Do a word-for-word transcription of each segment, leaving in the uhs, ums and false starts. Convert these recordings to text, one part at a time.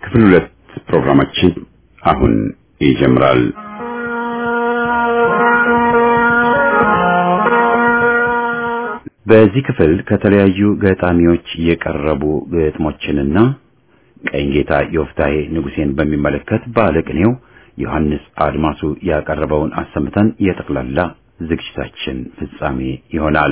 ክፍል ሁለት ፕሮግራማችን አሁን ይጀምራል። በዚህ ክፍል ከተለያዩ ገጣሚዎች የቀረቡ ግጥሞችንና ቀኝጌታ ዮፍታሔ ንጉሴን በሚመለከት ባለቅኔው ዮሐንስ አድማሱ ያቀረበውን አሰምተን የጠቅላላ ዝግጅታችን ፍጻሜ ይሆናል።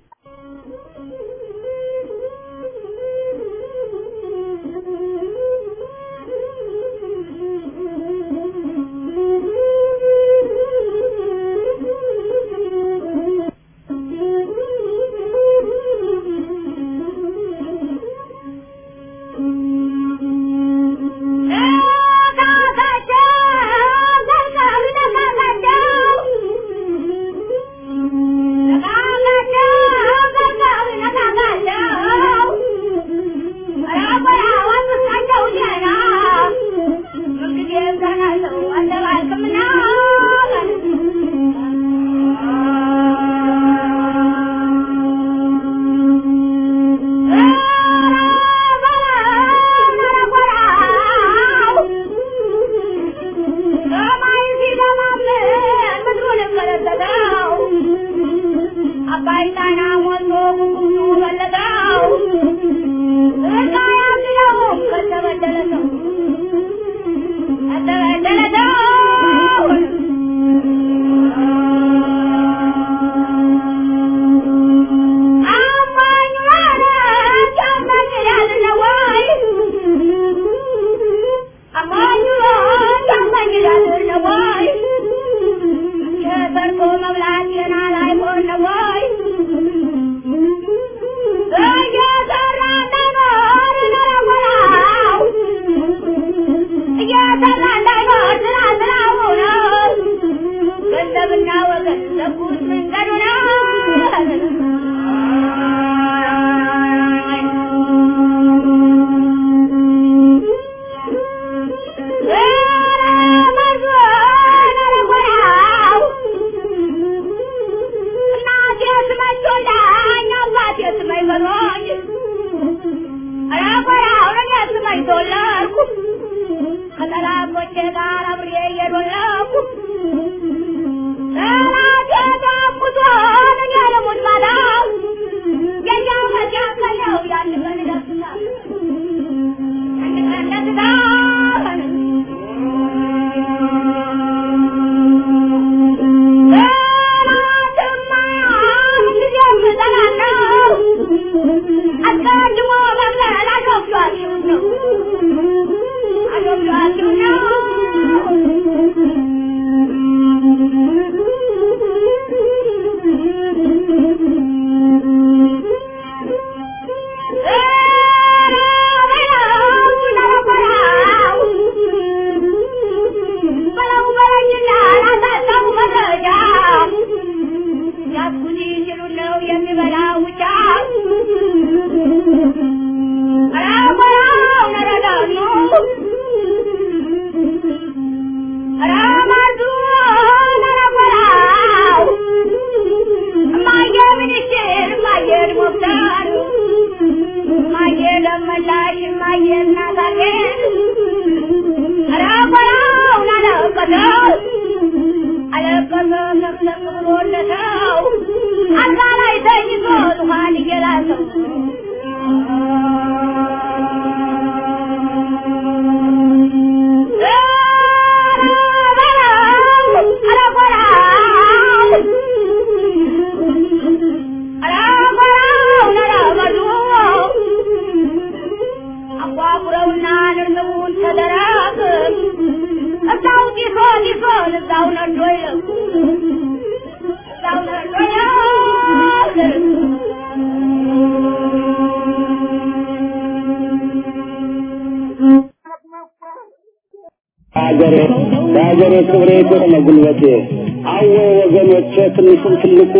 ዳገሬ ክብሬ ተነግልበቴ አወ ወገኖቼ ትንሹም ትልቁ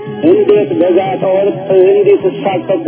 እንዴት በዛ ተወርጥ እንዴት ተሳቀቁ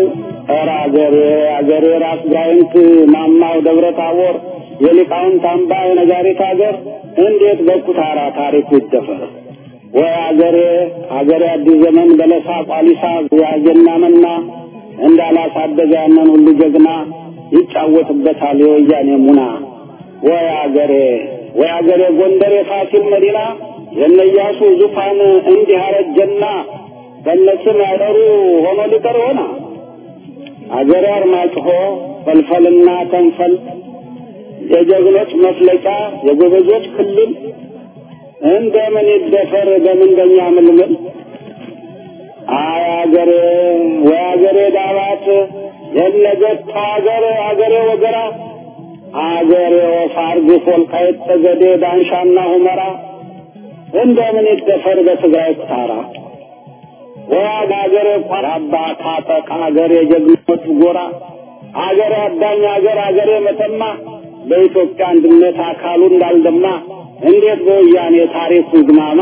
አራገሬ አገሬ ራስ ጋይንት ማማው ደብረ ታቦር የሊቃውንት አምባ የነጋሪት ሀገር እንዴት በኩታራ ታሪኩ ይደፈር ወይ አገሬ አገሬ አዲስ ዘመን በለሳ ቋሊሳ ያጀናመና እንዳላሳደገ ያንን ሁሉ ጀግና ይጫወትበታል የወያኔ ሙና ወይ አገሬ ወይ አገሬ ጎንደር የፋሲል መዲና የነያሱ ዙፋን እንዲህ አረጀና በነስም ያደሩ ሆኖ ሊቀር ሆና አገሬ አርማጭሆ ፈልፈልና ተንፈል የጀግኖች መፍለቂያ የጎበዞች ክልል እንደምን ይደፈር በምንደኛ ምልምል አይ አገሬ ወይ አገሬ ዳባት የነገት አገሬ አገሬ ወገራ አገሬ ወፋርግ ወልቃይት ጠገዴ ዳንሻና ሁመራ እንደምን ይደፈር በትግራይ ተራራ ወይ አገሬ ቆራባ ታጠቅ አገሬ ጀግኖች ጎራ አገሬ አዳኝ አገር አገሬ መተማ በኢትዮጵያ አንድነት አካሉ እንዳልደማ እንዴት በወያኔ ታሪኩ ግማማ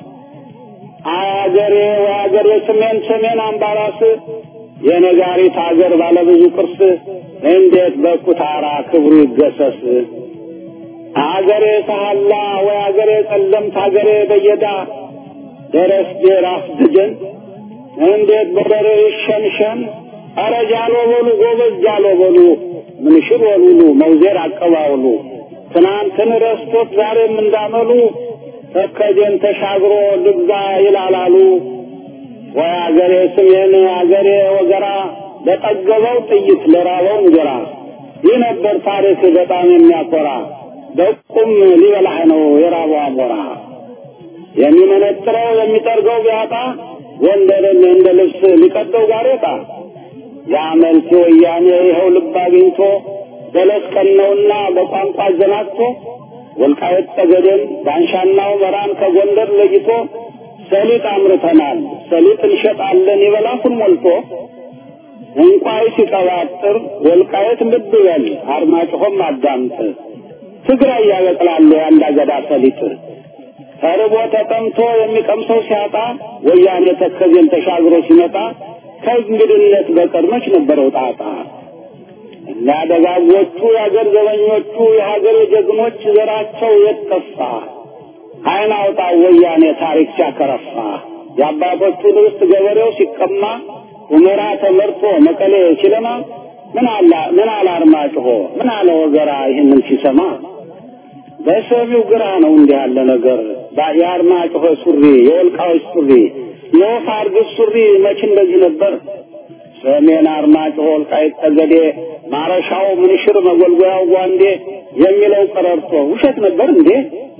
አገሬ አገሬ ሰሜን ሰሜን አምባራስ የነጋሪት አገር ባለብዙ ቅርስ እንዴት በኩታራ ክብሩ ይገሰስ አገሬ ሳህላ ወይ አገሬ ጸለምት አገሬ በየዳ ደረስ ራስ ደጀን እንዴት በደረ ሸምሸም አረጃሎ ወሉ ጎበዝ ጃሎ ወሉ ምንሽር ወሉ መውዘር አቀባውሉ ትናንትን ረስቶት ዛሬም እንዳመሉ ተከጀን ተሻግሮ ልግዛ ይላላሉ ወይ አገሬ ሰሜን አገሬ ወገራ ለጠገበው ጥይት ለራበው እንጀራ ይነበር ታሪክ በጣም የሚያኮራ በቁም ሊበላህ ነው የራበው አሞራ የሚመነጥረው የሚጠርገው ቢያጣ ወንደረን እንደ ልብስ ሊቀደው ጋሬጣ ያመልክ ወያኔ ይኸው ልብ አግኝቶ በለስ ቀነውና በቋንቋ ዘናቶ ወልቃይት ጠገዴን ዳንሻናው መራን ከጎንደር ለይቶ ሰሊጥ አምርተናል ሰሊጥ እንሸጣለን ይበላኩን ሞልቶ እንቋይ ሲቀባጥር ወልቃይት ልብ በል አርማጭሆም አዳምጥ ትግራይ ያበቅላል አንድ አገዳ ሰሊጥ ተርቦ ተጠምቶ የሚቀምሰው ሲያጣ ወያኔ ተከዜን ተሻግሮ ሲመጣ ከእንግድነት በቀር መች ነበረው ጣጣ እና ደጋጎቹ ያገር ዘበኞቹ የሀገር ጀግኖች ዘራቸው የተከፋ አይን አውጣ ወያኔ ታሪክ ሲያከረፋ የአባቶቹ ርስት ገበሬው ሲቀማ ሁመራ ተመርቶ መቀሌ ሲለማ ምን አላ ምን አላ አርማጭሆ ምን አለ ወገራ ይህንን ሲሰማ በሰሚው ግራ ነው እንዲህ ያለ ነገር የአርማጭሆ ሱሪ የወልቃይት ሱሪ የፋርግ ሱሪ መች እንደዚህ ነበር ሰሜን አርማጭሆ ወልቃይት ጠገዴ ማረሻው ምንሽር መጎልጎያው ጓንዴ የሚለው ቀረርቶ ውሸት ነበር እንዴ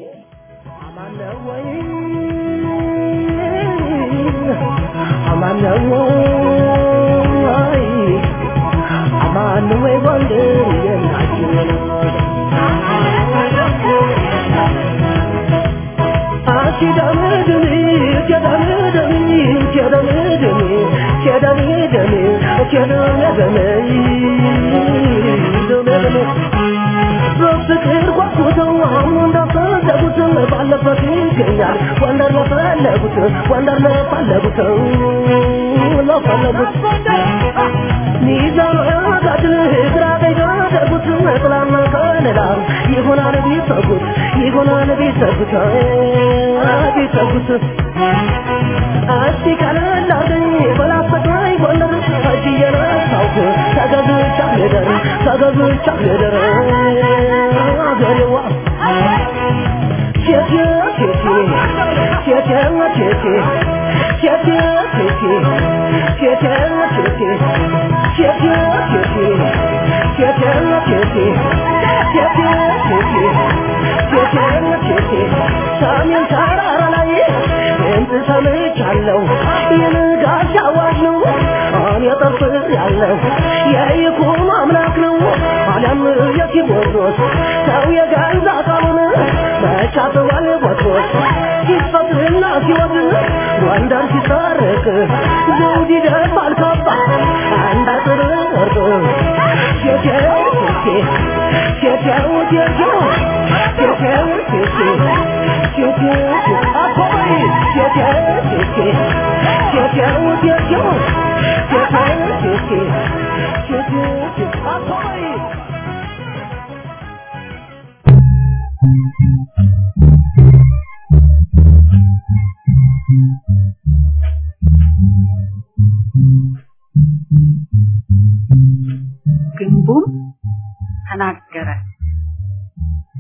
አማነው አይ አማነው ወንዴ የናችሁ አሲዳምድኒ ጀዳምድኒ ጀዳምድኒ ጀዳምድኒ ጀዳምድኒ ጀዳምድኒ በፍቅር ጓጉተው አሁን እንዳፈለጉት ባለበት ይገኛል ወንደር ለፈለጉት ወንደር ለፈለጉት ለፈለጉት ሚዛኑ ያጋድል ግራ ገደጉት ጥላና ከለላ ይሆናል ቢሰጉት ይሆናል ቢሰጉት ቢሰጉት አስቲ ካላላገኝ በላፈታይ ወንደር አጂየና ታውቁ ተገዝቻ ሄደር ተገዝቻ ሄደር አገሬዋ ቼቼ ቼቼ ቼቼ ቼቼ ቼቼ ቼቼ ቼቼ ቼቼ ቼቼ ቼቼ ቼቼ ቼቼ ቼቼ ቼቼ ሰሜን ተራራ ላይ እንት ሰምቻለሁ የንጋት አዋጅ ነው አን የጠፍር ያለው የይኩኖ አምላክ ነው አለም የኪቦርዶስ ሰው የገዛ ቃሉን መቻተዋል ቦትሮስ ሲፈትና ሲወድ ወንደር ሲሰረቅ ዘውድ ይደፋል ካባ አንድ አጥር ወርዶ ቼቼው ቼቼ ቼቼው ቼቼው ቼቼው ቼቼ ቼቼው አኮይ ቼቼው ቼቼ ቼቼው ቼቼው ቼቼው ቼቼ ቼቼው አኮይ ግንቡም ተናገረ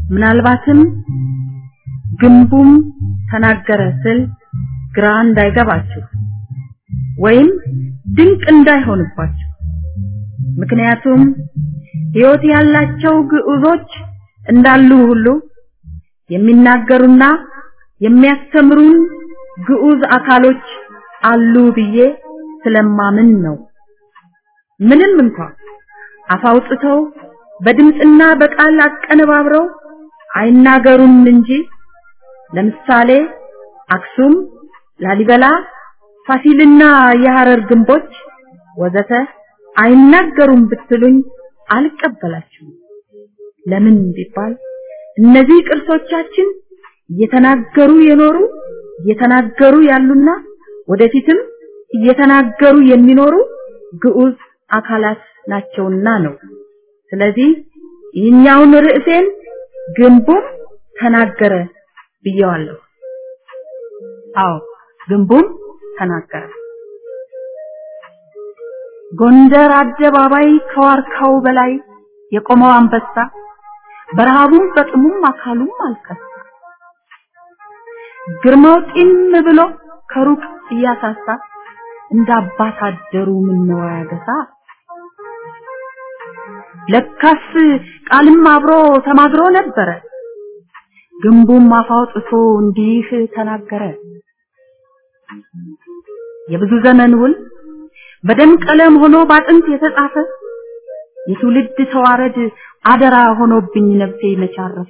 ምናልባትም ግንቡም ተናገረ ስል ግራ እንዳይገባችሁ ወይም ድንቅ እንዳይሆንባችሁ ምክንያቱም ሕይወት ያላቸው ግዑዞች እንዳሉ ሁሉ የሚናገሩና የሚያስተምሩን ግዑዝ አካሎች አሉ ብዬ ስለማምን ነው ምንም እንኳን አፋውጥተው በድምጽና በቃል አቀነባብረው አይናገሩም እንጂ ለምሳሌ አክሱም ላሊበላ ፋሲልና የሐረር ግንቦች ወዘተ አይናገሩም ብትሉኝ አልቀበላችሁም ለምን ቢባል እነዚህ ቅርሶቻችን እየተናገሩ የኖሩ እየተናገሩ ያሉና ወደፊትም እየተናገሩ የሚኖሩ ግዑዝ አካላት ናቸውና ነው ስለዚህ ይህኛውን ርዕሴን ግንቡም ተናገረ ብየዋለሁ አዎ ግንቡም ተናገረ ጎንደር አደባባይ ከዋርካው በላይ የቆመው አንበሳ በረሃቡም በጥሙም አካሉም አልከሳ ግርማው ጢም ብሎ ከሩቅ እያሳሳ እንዳባት አደሩ ምነው ያገሳ ለካስ ቃልም አብሮ ተማግሮ ነበረ ግንቡም አፋውጥቶ እንዲህ ተናገረ የብዙ ዘመን ውል በደም ቀለም ሆኖ ባጥንት የተጻፈ የትውልድ ተዋረድ አደራ ሆኖብኝ ነፍሴ መቻረፈ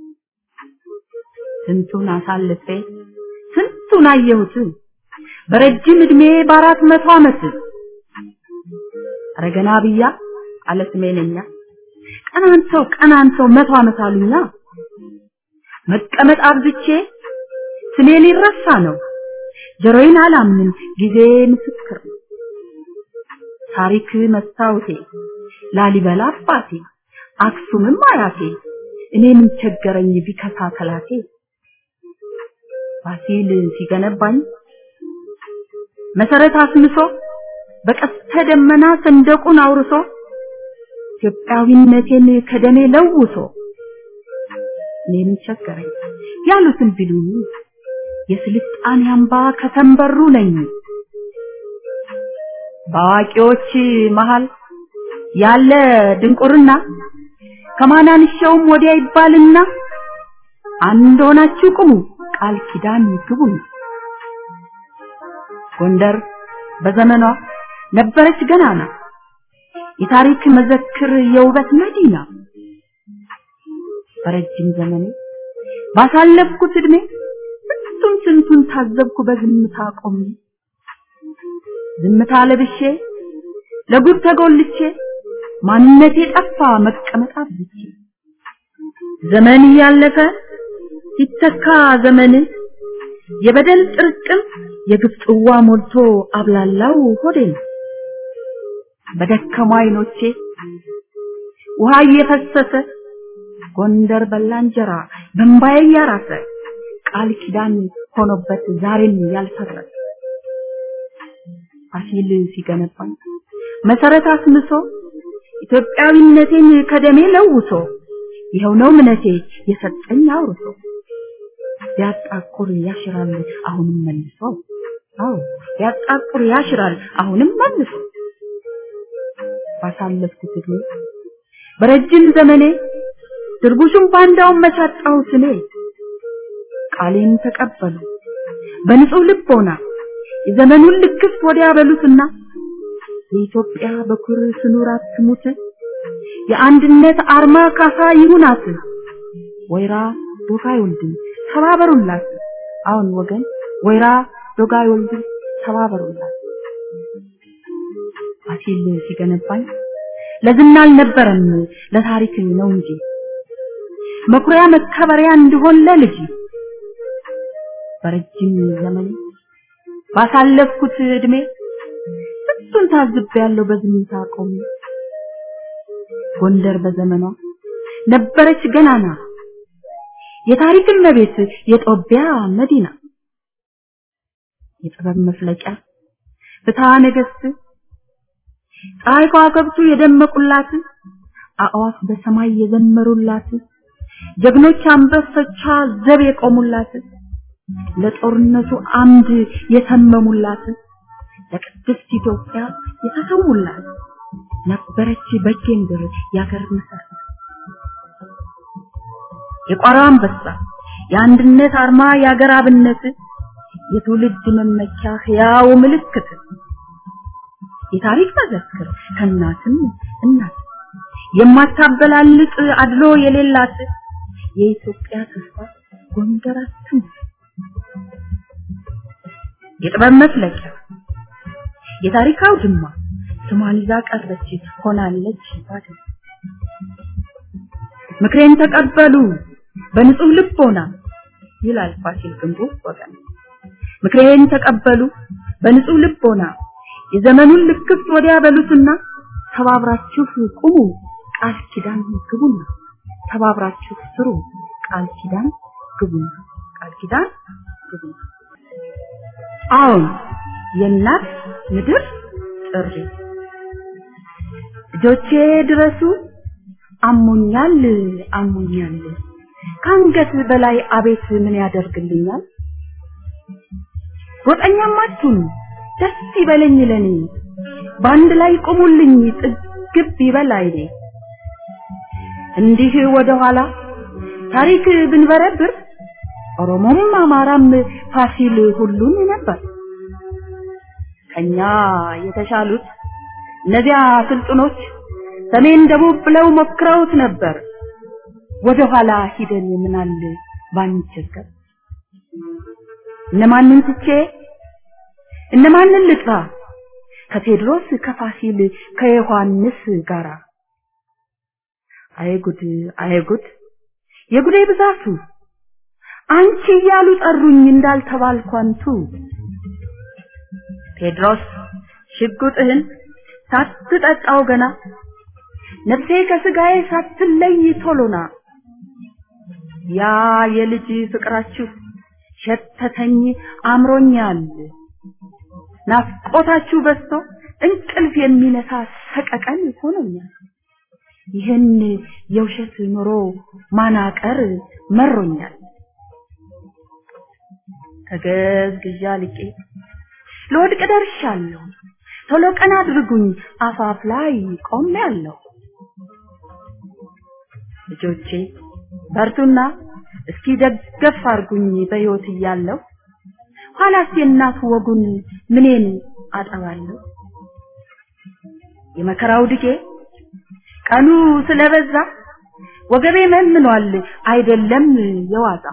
ስንቱን አሳልፌ ስንቱን አየሁት በረጅም እድሜ በአራት መቶ ዓመት አረገና ብያ አለ ስሜነኛ ቀናንተው ቀናንተው መቶ ዓመት አሉኛ መቀመጥ አብዝቼ ስሜ ሊረሳ ነው ጀሮይን አላምንም ጊዜ ምስክር ታሪክ መስታወቴ ላሊበላ አባቴ አክሱምም አያቴ እኔ ምን ቸገረኝ ቢከሳ ከላቴ ፋሲል ሲገነባኝ መሰረት አስምሶ በቀስተ ደመና ሰንደቁን አውርሶ ኢትዮጵያዊነቴን ከደሜ ለውሶ እኔ ምን ቸገረኝ ያሉትን ቢሉኝ የስልጣኔ አምባ ከተንበሩ ነኝ ባዋቂዎች መሃል ያለ ድንቁርና ከማናንሻውም ወዲያ ይባልና አንድ ሆናችሁ ቁሙ ቃል ኪዳን ግቡ ጎንደር በዘመኗ ነበረች ገናና የታሪክ መዘክር የውበት መዲና በረጅም ዘመን ባሳለፍኩት እድሜ ስንቱን ስንቱን ታዘብኩ በዝምታ ቆሜ ዝምታ ለብሼ ለጉድ ተጎልቼ ማንነቴ ጠፋ መቀመጥ አብዝቼ ዘመን ያለፈ ሲተካ ዘመን የበደል ጥርቅም የግፍ ጽዋ ሞልቶ አብላላው ሆዴን በደከማ አይኖቼ ውሃ እየፈሰሰ ጎንደር በላንጀራ በእምባዬ ያራሰ ቃል ኪዳን ሆኖበት ዛሬም ያልፈረሰ ፋሲል ሲገነባኝ መሰረት አስምሶ ኢትዮጵያዊነቴን ከደሜ ለውሶ ይኸው ነው እምነቴ የሰጠኝ አውርሶ ያጣቁር ያሽራል አሁንም መልሶ አዎ ያጣቁር ያሽራል አሁንም መልሶ ባሳለፍኩት እድሜ በረጅም ዘመኔ ድርቡሽም ባንዳውን መቻጣው ስኔ ቃሌን ተቀበሉ በንጹህ ልቦና የዘመኑን ልክፍት ወዲያ በሉትና የኢትዮጵያ በኩር ስኑራት ትሙት የአንድነት አርማ ካሳ ይሁናት ወይራ ዶጋይ ወልድ ተባበሩላት አሁን ወገን ወይራ ዶጋይ ወልድ ተባበሩላት ፋሲል ሲገነባኝ ለዝና አልነበረም ለታሪክ ነው እንጂ መኩሪያ መከበሪያ እንዲሆን ለልጅ በረጅም ዘመን ባሳለፍኩት እድሜ ስንቱን ታዝቤያለሁ በዝምታ ቆሜ ጎንደር በዘመኗ ነበረች ገናና የታሪክ መቤት የጦቢያ መዲና የጥበብ መፍለቂያ ፍትሐ ነገሥት ፀሐይ ከዋክብቱ የደመቁላት አእዋፍ በሰማይ የዘመሩላት ጀግኖች አንበሶቿ ዘብ የቆሙላት ለጦርነቱ አምድ የተመሙላት ለቅድስት ኢትዮጵያ የተሰዉላት ነበረች በጌንደር ያገር መሰረት የቋራ አንበሳ የአንድነት አርማ ያገር አብነት የትውልድ መመኪያ ሕያው ምልክት የታሪክ መዘክር ከናትም እናት የማታበላልጥ አድሎ የሌላት የኢትዮጵያ ተስፋ ጎንደራችን የጥበብ መፍለቂያ የታሪካው ድማ ስሟን ይዛ ቀረች ሆናለች ባድ ምክሬን ተቀበሉ በንጹህ ልቦና ይላል ፋሲል ግንቡ ወገን ምክሬን ተቀበሉ በንጹህ ልቦና የዘመኑን ልክፍት ወዲያ በሉትና ተባብራችሁ ቁሙ ቃል ኪዳን ግቡና ተባብራችሁ ስሩ ቃል ኪዳን ግቡና ቃል ኪዳን ግቡና አሁን የናት ምድር ጥሪ ጆቼ ድረሱ አሞኛል አሞኛል ካንገት በላይ አቤት ምን ያደርግልኛል ወጣኛም አትሁኑ ደስ ይበለኝ ለኔ ባንድ ላይ ቆሙልኝ ጥግብ ይበላይ እንዲህ ወደ ኋላ ታሪክ ብንበረብር ኦሮሞም አማራም ፋሲል ሁሉን ነበር ከኛ የተሻሉት እነዚያ ስልጡኖች ሰሜን ደቡብ ብለው ሞክረውት ነበር ወደ ኋላ ሂደን ምናል ባንቸገር እነማንን ትቼ እነማንን ልጥራ ከቴድሮስ ከፋሲል ከዮሐንስ ጋራ አይጉድ አይጉድ የጉዴ ብዛቱ አንቺ ያሉ ጠሩኝ እንዳልተባልኳንቱ ቴድሮስ ሽጉጥህን ሳትጠጣው ገና ነፍሴ ከስጋዬ ሳትለይ ቶሎና ያ የልጅ ፍቅራችሁ ሸተተኝ አምሮኛል ናፍቆታችሁ በስቶ እንቅልፍ የሚነሳ ሰቀቀን ሆኖኛል ይህን የውሸት ኑሮ ማናቀር መሮኛል ተገዝግዣ ልቄ ለወድቅ ደርሻለሁ ቶሎ ቀና አድርጉኝ አፋፍ ላይ ቆሜያለሁ ልጆቼ በርቱና እስኪ ደገፍ አርጉኝ በህይወት እያለሁ ኋላስ የእናት ወጉን ምኔን አጠባለሁ የመከራው ድጌ ቀኑ ስለበዛ ወገቤ መንኗል አይደለም የዋዛ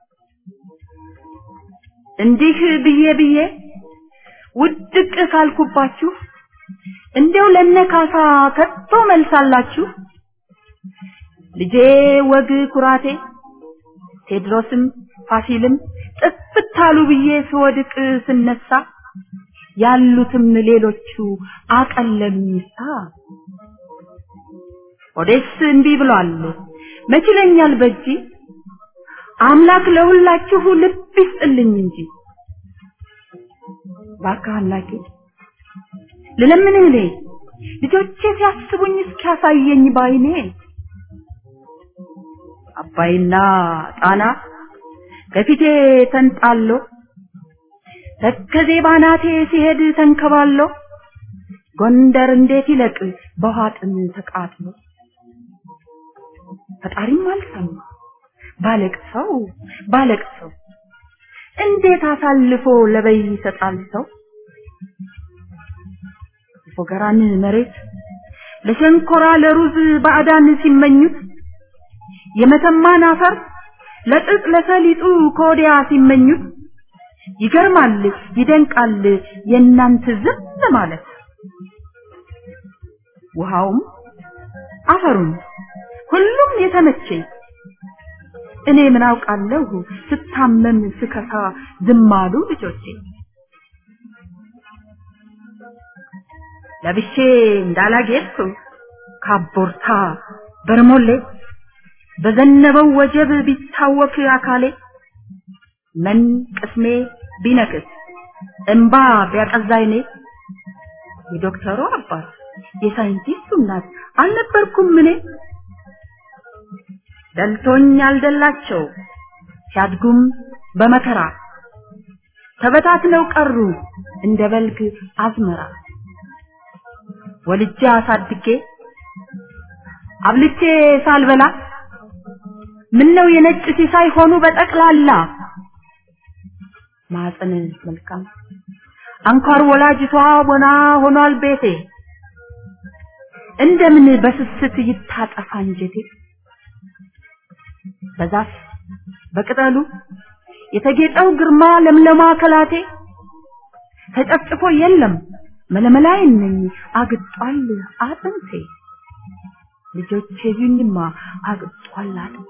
እንዲህ ብዬ ብዬ ውድቅ ካልኩባችሁ እንደው ለነካሳ ከቶ መልሳላችሁ ልጄ ወግ ኩራቴ ቴድሮስም ፋሲልም ጥፍታሉ ብዬ ስወድቅ ስነሳ ያሉትም ሌሎቹ አቀለሉኝሳ ወዴስ እንቢ ብሏል መችለኛል በጂ አምላክ ለሁላችሁ ልብ ይስጥልኝ እንጂ ባካላኪ ለለምን እኔ ልጆቼ ሲያስቡኝ እስኪያሳየኝ ባይኔ አባይና ጣና ከፊቴ ተንጣሎ ተከዜ ባናቴ ሲሄድ ተንከባሎ ጎንደር እንዴት ይለቅ በኋጥን ተቃጥሎ ፈጣሪም አልሰማ ባለቅሰው ባለቅሰው እንዴት አሳልፎ ለበይ ይሰጣል ሰው ፎገራን መሬት ለሸንኮራ ለሩዝ ባዕዳን ሲመኙት የመተማን አፈር ለጥጥ ለሰሊጡ ኮዲያ ሲመኙት ይገርማል ይደንቃል የናንተ ዝም ማለት ውሃውም አፈሩም ሁሉም የተመቸኝ እኔ ምን አውቃለሁ ስታመም ስከሳ ዝማሉ ልጆቼ ለብሼ እንዳላጌጥኩ ካቦርታ በርሞሌ በዘነበው ወጀብ ቢታወክ አካሌ ምን ቅስሜ ቢነክስ እንባ ቢያቀዛይኔ የዶክተሩ አባት የሳይንቲስቱ እናት አልነበርኩም እኔ ደልቶኝ ያልደላቸው ሲያድጉም በመከራ ተበታትነው ቀሩ እንደ በልግ አዝመራ ወልጄ አሳድጌ አብልቼ ሳልበላ ምነው የነጭ ሲሳይ ሆኑ በጠቅላላ ማጽን መልካም አንኳር ወላጅቷ ወና ሆኗል ቤቴ እንደምን በስስት ይታጠፋ እንጀቴ በዛፍ በቅጠሉ የተጌጠው ግርማ ለምለማ ከላቴ ተጨፍጭፎ የለም መለመላይን ነኝ አግጧል አጥንቴ ልጆቼ ይኝማ አግጧል አጥንቴ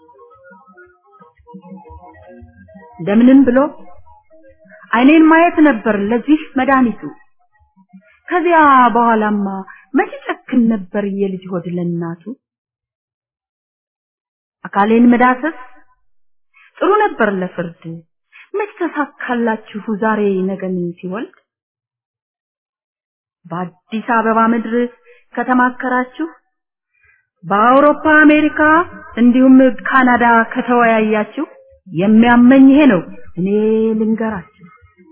እንደምንም ብሎ አይኔን ማየት ነበር ለዚህ መድኃኒቱ ከዚያ በኋላማ መቼ ጨክን ነበር የልጅ ሆድ ለእናቱ አካሌን መዳሰስ ጥሩ ነበር ለፍርድ መች ተሳካላችሁ ዛሬ ነገን ሲወልድ በአዲስ አበባ ምድር ከተማከራችሁ በአውሮፓ አሜሪካ እንዲሁም ካናዳ ከተወያያችሁ የሚያመኝ ይሄ ነው እኔ ልንገራችሁ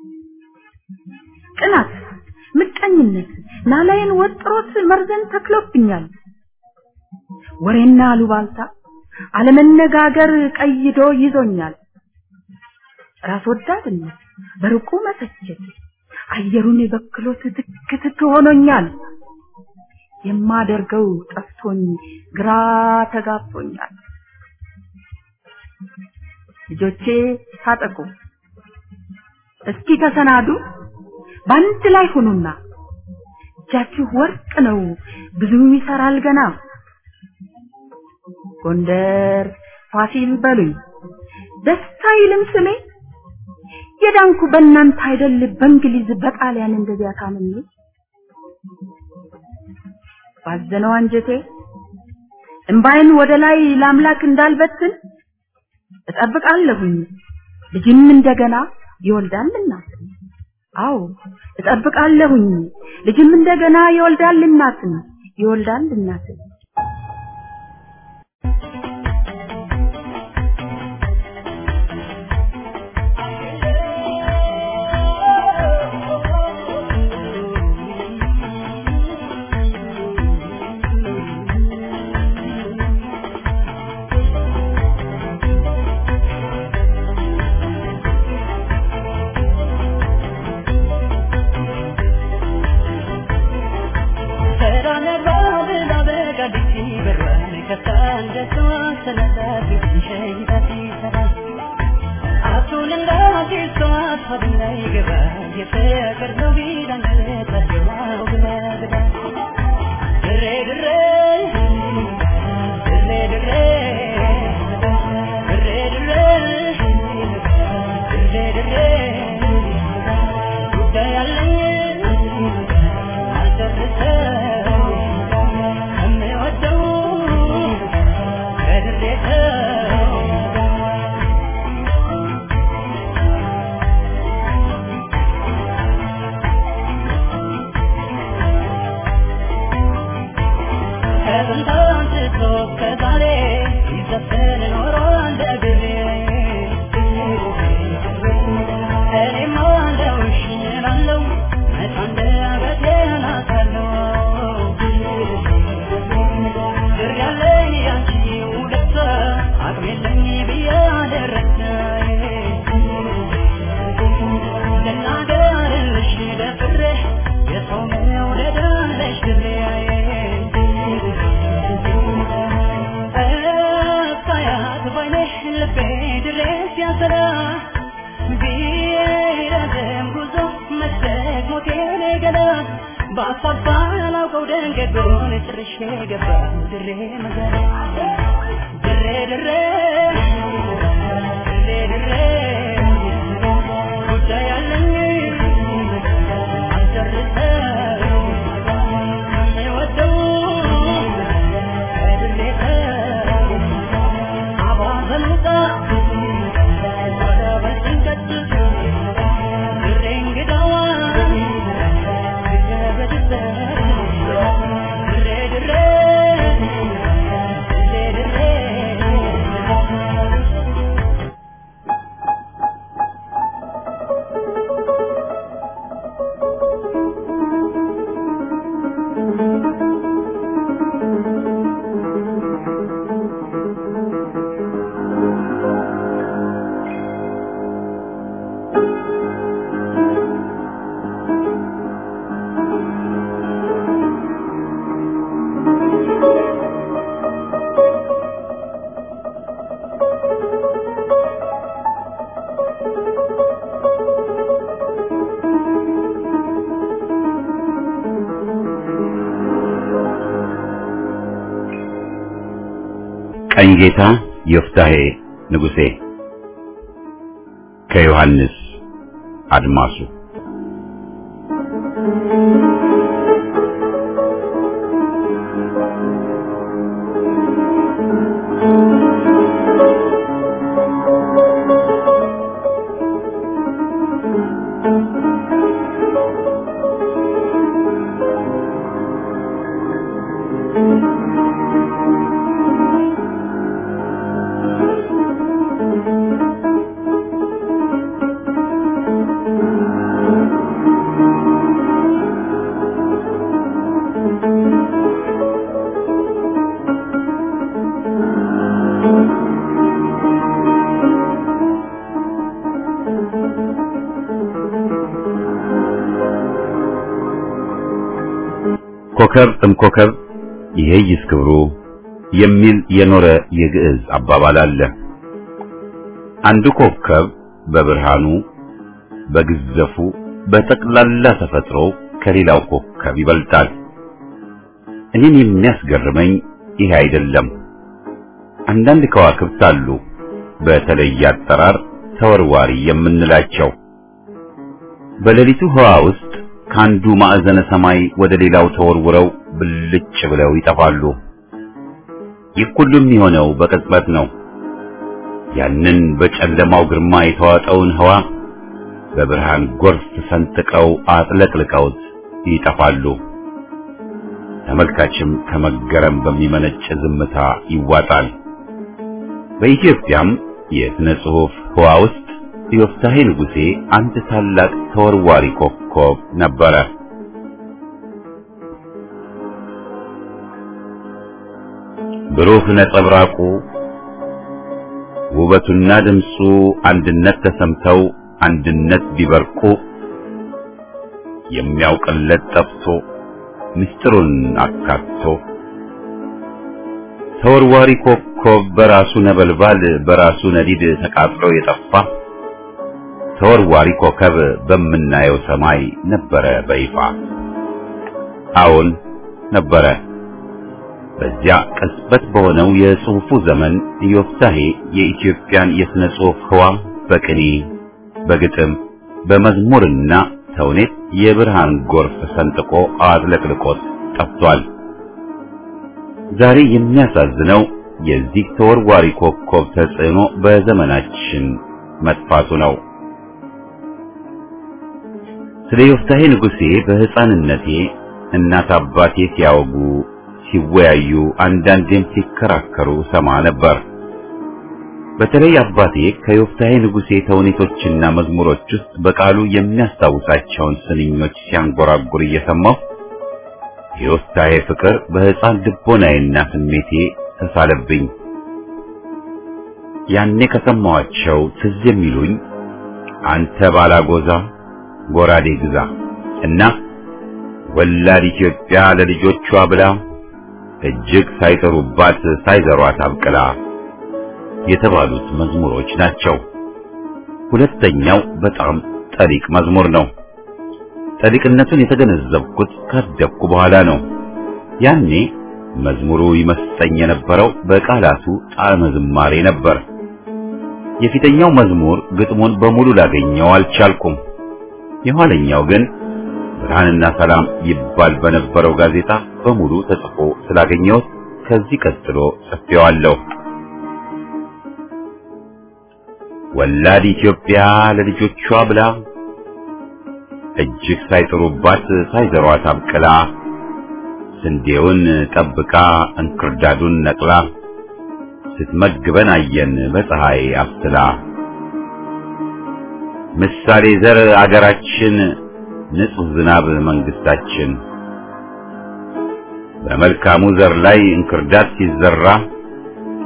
ቅናት ምቀኝነት ናላይን ወጥሮት መርዘን ተክሎብኛል ወሬና አሉባልታ አለመነጋገር ቀይዶ ይዞኛል ራስ ወዳድነት በርቁ መሰቸት አየሩን በክሎት ትክትክ ሆኖኛል የማደርገው ጠፍቶኝ ግራ ተጋብቶኛል ልጆቼ ታጠቁ እስኪ ተሰናዱ ባንድ ላይ ሆኑና እጃችሁ ወርቅ ነው ብዙ ይሰራል ገና ጎንደር ፋሲል በሉኝ ደስታ ይልም ስሜ የዳንኩ በእናንተ አይደል በእንግሊዝ በጣሊያን እንደዚያ ታምኜ ባዘነው አንጀቴ እምባይን ወደ ላይ ለአምላክ እንዳልበትን እጠብቃለሁኝ ልጅም እንደገና ይወልዳልና አዎ እጠብቃለሁኝ ልጅም እንደገና ይወልዳልና ይወልዳልና Re re re ቀኝጌታ ዮፍታሔ ንጉሴ ከዮሐንስ አድማሱ ኮከብ እምኮከብ ይሄይስ ክብሩ የሚል የኖረ የግዕዝ አባባል አለ። አንዱ ኮከብ በብርሃኑ በግዘፉ በጠቅላላ ተፈጥሮ ከሌላው ኮከብ ይበልጣል። እኔን የሚያስገርመኝ ይሄ አይደለም። አንዳንድ ከዋክብት አሉ በተለየ አጠራር ተወርዋሪ የምንላቸው በሌሊቱ ህዋ ውስጥ ካንዱ ማዕዘነ ሰማይ ወደ ሌላው ተወርውረው ብልጭ ብለው ይጠፋሉ። ይህ ሁሉ የሚሆነው በቅጽበት ነው። ያንን በጨለማው ግርማ የተዋጠውን ህዋ በብርሃን ጎርፍ ሰንጥቀው አጥለቅልቀውት ይጠፋሉ። ተመልካችም ከመገረም በሚመነጭ ዝምታ ይዋጣል። በኢትዮጵያም የሥነ ጽሑፍ ህዋ ውስጥ ዮፍታሔ ንጉሴ አንድ ታላቅ ተወርዋሪ ኮከብ ነበረ። ብሩህ ነጸብራቁ ውበቱና ድምፁ አንድነት ተሰምተው አንድነት ቢበርቁ የሚያውቅለት ጠፍቶ ምስጢሩን አካቶ ተወርዋሪ ኮከብ በራሱ ነበልባል በራሱ ነዲድ ተቃጥሎ የጠፋ ተወርዋሪ ኮከብ በምናየው ሰማይ ነበረ በይፋ። አዎን ነበረ። በዚያ ቅጽበት በሆነው የጽሑፉ ዘመን ዮፍታሔ የኢትዮጵያን የሥነ ጽሑፍ ህዋ በቅኔ በግጥም በመዝሙርና ተውኔት የብርሃን ጎርፍ ሰንጥቆ አጥለቅልቆት ጠፍቷል። ዛሬ የሚያሳዝነው የዚህ ተወርዋሪ ኮከብ ተጽዕኖ በዘመናችን መጥፋቱ ነው። ስለ ዮፍታሔ ንጉሴ በሕፃንነቴ እናት አባቴ ሲያወጉ ሲወያዩ አንዳንዴም ሲከራከሩ ሰማ ነበር። በተለይ አባቴ ከዮፍታሔ ንጉሴ ተውኔቶችና መዝሙሮች ውስጥ በቃሉ የሚያስታውሳቸውን ስንኞች ሲያንጎራጉር እየሰማሁ የዮፍታሔ ፍቅር በሕፃን ልቦናዬና ስሜቴ ተሳለብኝ። ያኔ ከሰማኋቸው ትዝ የሚሉኝ አንተ ባላጎዛ ጎራዴ ግዛ እና ወላድ ኢትዮጵያ ለልጆቿ ብላ እጅግ ሳይጠሩባት ሳይዘሯት አብቅላ የተባሉት መዝሙሮች ናቸው። ሁለተኛው በጣም ጠሊቅ መዝሙር ነው። ጠሊቅነቱን የተገነዘብኩት ካደግኩ በኋላ ነው። ያኔ መዝሙሩ ይመስጠኝ የነበረው በቃላቱ ጣዕመ ዝማሬ ነበር። የፊተኛው መዝሙር ግጥሙን በሙሉ ላገኘው አልቻልኩም። የኋለኛው ግን ብርሃንና ሰላም ይባል በነበረው ጋዜጣ በሙሉ ተጽፎ ስላገኘሁት ከዚህ ቀጥሎ ጽፌዋለሁ። ወላድ ኢትዮጵያ ለልጆቿ ብላ እጅግ ሳይጥሩባት ሳይዘሯት አብቅላ ስንዴውን ጠብቃ እንክርዳዱን ነቅላ ስትመግበን አየን በፀሐይ አፍስላ። ምሳሌ ዘር አገራችን ንጹህ ዝናብ መንግስታችን በመልካሙ ዘር ላይ እንክርዳድ ሲዘራ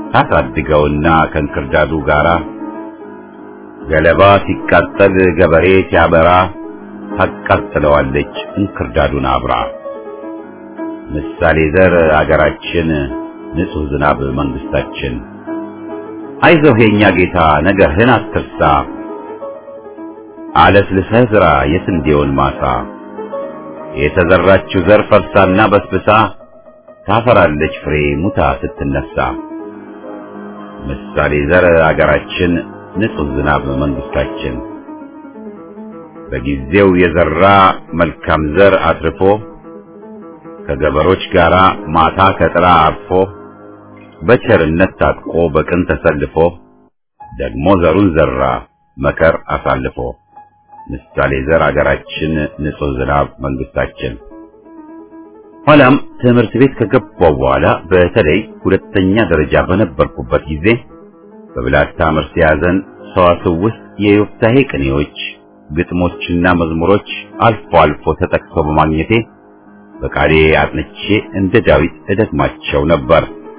ታሳድገውና ከንክርዳዱ ጋራ ገለባ ሲቃጠል ገበሬ ሲያበራ ታቃጥለዋለች እንክርዳዱን አብራ። ምሳሌ ዘር አገራችን ንጹህ ዝናብ መንግስታችን አይዞህ የኛ ጌታ ነገርህን አትርሳ አለስልሰህ ዝራ የስንዴውን ማሳ የተዘራችው ዘር ፈርሳና በስብሳ ታፈራለች ፍሬ ሙታ ስትነሳ። ምሳሌ ዘር አገራችን ንጹህ ዝናብ መንግስታችን በጊዜው የዘራ መልካም ዘር አትርፎ ከገበሮች ጋራ ማታ ከጥራ አርፎ በቸርነት ታጥቆ በቅን ተሰልፎ ደግሞ ዘሩን ዘራ መከር አሳልፎ። ምሳሌ ዘር አገራችን ንጹህ ዝናብ መንግስታችን። ኋላም ትምህርት ቤት ከገባው በኋላ በተለይ ሁለተኛ ደረጃ በነበርኩበት ጊዜ በብላታ መርሲ ያዘን ሰዋስው ውስጥ የዮፍታሔ ቅኔዎች ግጥሞችና መዝሙሮች አልፎ አልፎ ተጠቅሰው በማግኘቴ በቃሌ አጥንቼ እንደ ዳዊት እደግማቸው ነበር።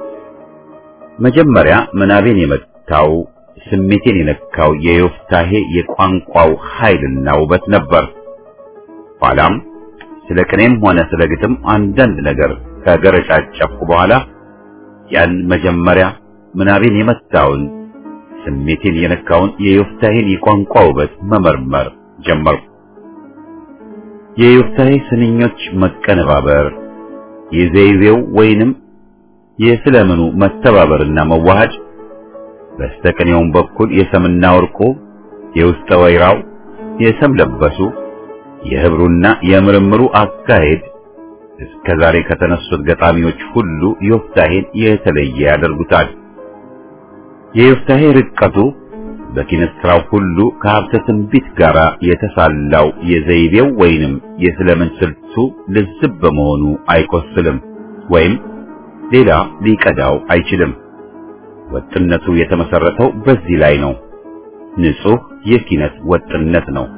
መጀመሪያ ምናቤን የመታው ስሜቴን የነካው የዮፍታሔ የቋንቋው ኃይልና ውበት ነበር። ኋላም ስለ ቅኔም ሆነ ስለ ግጥም አንዳንድ ነገር ከገረጫጨፍኩ በኋላ ያን መጀመሪያ ምናቤን የመታውን ስሜቴን የነካውን የዮፍታሔን የቋንቋ ውበት መመርመር ጀመርኩ። የዮፍታሔ ስንኞች መቀነባበር፣ የዘይቤው ወይንም የስለምኑ መተባበርና መዋሃድ፣ በስተቀኔውም በኩል የሰምና ወርቁ፣ የውስጠ ወይራው፣ የሰም ለበሱ፣ የህብሩና የምርምሩ አካሄድ እስከዛሬ ከተነሱት ገጣሚዎች ሁሉ ዮፍታሔን የተለየ ያደርጉታል። የዮፍታሔ ርቀቱ በኪነት ስራው ሁሉ ከሀብተ ትንቢት ጋር የተሳላው የዘይቤው ወይንም የስለምን ስልቱ ልዝብ በመሆኑ አይቆስልም ወይም ሌላ ሊቀዳው አይችልም። ወጥነቱ የተመሰረተው በዚህ ላይ ነው። ንጹህ የኪነት ወጥነት ነው።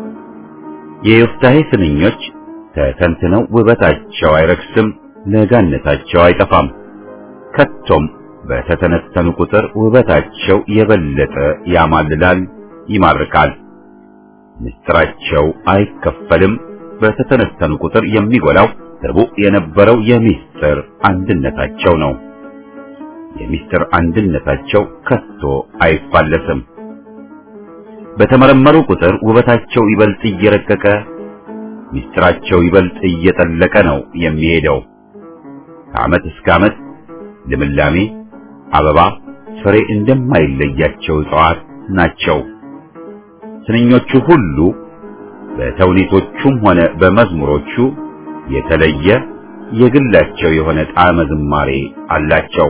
የዮፍታሔ ስንኞች ተተንትነው ውበታቸው አይረክስም፣ ለጋነታቸው አይጠፋም። ከቶም በተተነተኑ ቁጥር ውበታቸው የበለጠ ያማልላል፣ ይማርካል። ምስጢራቸው አይከፈልም። በተተነተኑ ቁጥር የሚጎላው ርቡዕ የነበረው የምስጢር አንድነታቸው ነው። የምስጢር አንድነታቸው ከቶ አይፋለስም። በተመረመሩ ቁጥር ውበታቸው ይበልጥ እየረቀቀ ምስጢራቸው ይበልጥ እየጠለቀ ነው የሚሄደው። ከዓመት እስከ ዓመት ልምላሜ፣ አበባ፣ ፍሬ እንደማይለያቸው እጽዋት ናቸው። ስንኞቹ ሁሉ በተውኔቶቹም ሆነ በመዝሙሮቹ የተለየ የግላቸው የሆነ ጣዕመ ዝማሬ አላቸው።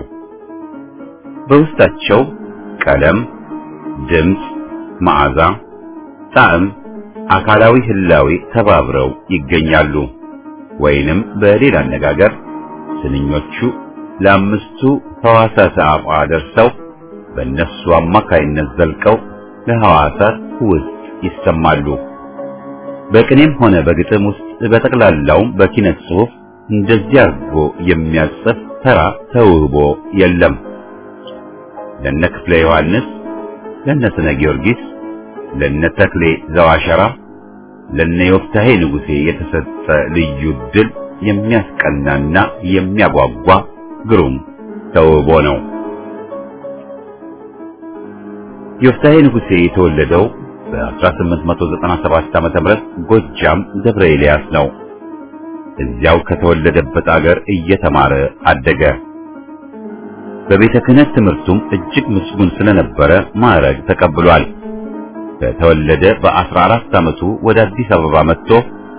በውስጣቸው ቀለም፣ ድምፅ፣ መዓዛ፣ ጣዕም፣ አካላዊ ህላዌ ተባብረው ይገኛሉ። ወይንም በሌላ አነጋገር ስንኞቹ ለአምስቱ ሕዋሳት አፋ ደርሰው በእነሱ አማካይነት ዘልቀው ለሕዋሳት ውስጥ ይሰማሉ። በቅኔም ሆነ በግጥም ውስጥ በጠቅላላውም በኪነት ጽሑፍ እንደዚህ አድርጎ የሚያጽፍ ተራ ተውቦ የለም። ለነ ክፍለ ዮሐንስ፣ ለነ ስነ ጊዮርጊስ፣ ለነ ተክሌ ዘዋሸራ፣ ለነ ዮፍታሔ ንጉሴ የተሰጠ ልዩ ድል የሚያስቀናና የሚያጓጓ ግሩም ተውቦ ነው። ዮፍታሔ ንጉሴ የተወለደው በአስራ ስምንት መቶ ዘጠና ሰባት ዓመተ ምህረት ጎጃም ደብረ ኤልያስ ነው። እዚያው ከተወለደበት አገር እየተማረ አደገ። በቤተ ክህነት ትምህርቱም እጅግ ምስጉን ስለነበረ ማዕረግ ተቀብሏል። በተወለደ በአስራ አራት ዓመቱ ወደ አዲስ አበባ መጥቶ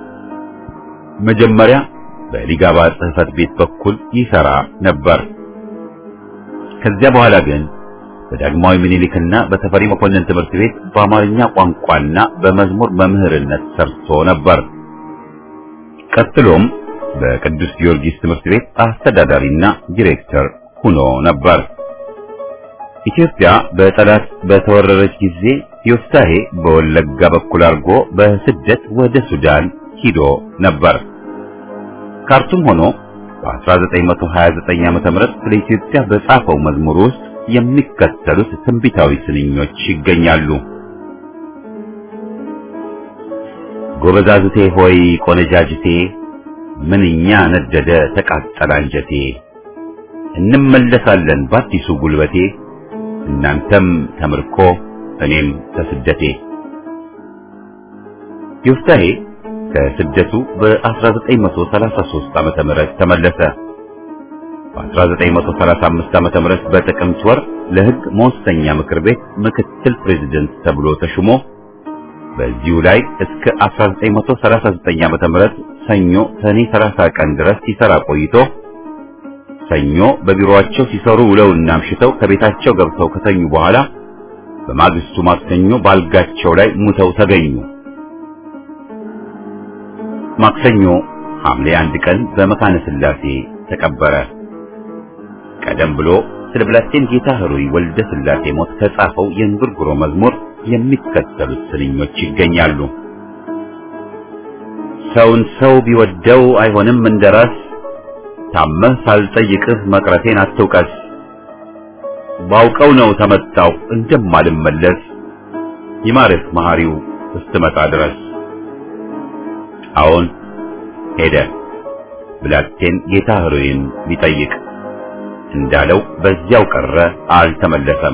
መጀመሪያ በሊጋባ ጽሕፈት ቤት በኩል ይሰራ ነበር። ከዚያ በኋላ ግን በዳግማዊ ምኒልክና በተፈሪ መኮንን ትምህርት ቤት በአማርኛ ቋንቋና በመዝሙር መምህርነት ሰርቶ ነበር። ቀጥሎም በቅዱስ ጊዮርጊስ ትምህርት ቤት አስተዳዳሪና ዲሬክተር ሆኖ ነበር። ኢትዮጵያ በጠላት በተወረረች ጊዜ ዮፍታሔ በወለጋ በኩል አድርጎ በስደት ወደ ሱዳን ሂዶ ነበር። ካርቱም ሆኖ በአስራ ዘጠኝ መቶ ሀያ ዘጠኝ ዓመተ ምህረት ስለ ኢትዮጵያ በጻፈው መዝሙር ውስጥ የሚከተሉት ትንቢታዊ ስንኞች ይገኛሉ። ጎበዛዝቴ ሆይ ቆነጃጅቴ ምንኛ ነደደ ተቃጠለ አንጀቴ፣ እንመለሳለን በአዲሱ ጉልበቴ፣ እናንተም ተምርኮ እኔም ተስደቴ። ዮፍታሔ ከስደቱ በ1933 ዓመተ ምህረት ተመለሰ። በ1935 ዓመተ ምህረት በጥቅምት ወር ለሕግ መወሰኛ ምክር ቤት ምክትል ፕሬዝዳንት ተብሎ ተሹሞ በዚሁ ላይ እስከ አስራ ዘጠኝ መቶ ሰላሳ ዘጠኝ ዓመተ ምህረት ሰኞ ሰኔ ሰላሳ ቀን ድረስ ሲሰራ ቆይቶ ሰኞ በቢሮአቸው ሲሰሩ ውለውና አምሽተው ከቤታቸው ገብተው ከተኙ በኋላ በማግስቱ ማክሰኞ ባልጋቸው ላይ ሙተው ተገኙ። ማክሰኞ ሐምሌ አንድ ቀን በመካነ ሥላሴ ተቀበረ። ቀደም ብሎ ስለ ብላቴን ጌታ ኅሩይ ወልደ ሥላሴ ሞት ከጻፈው የእንጉርጉሮ መዝሙር የሚከተሉት ስንኞች ይገኛሉ። ሰውን ሰው ቢወደው አይሆንም እንደራስ፣ ታመህ ሳልጠይቅህ መቅረቴን አትውቀስ፣ ባውቀው ነው ተመጣው እንደማልመለስ፣ ይማርህ መሐሪው እስትመጣ ድረስ። አሁን ሄደ ብላቴን ጌታ ኅሩይን ቢጠይቅ እንዳለው በዚያው ቀረ አልተመለሰም።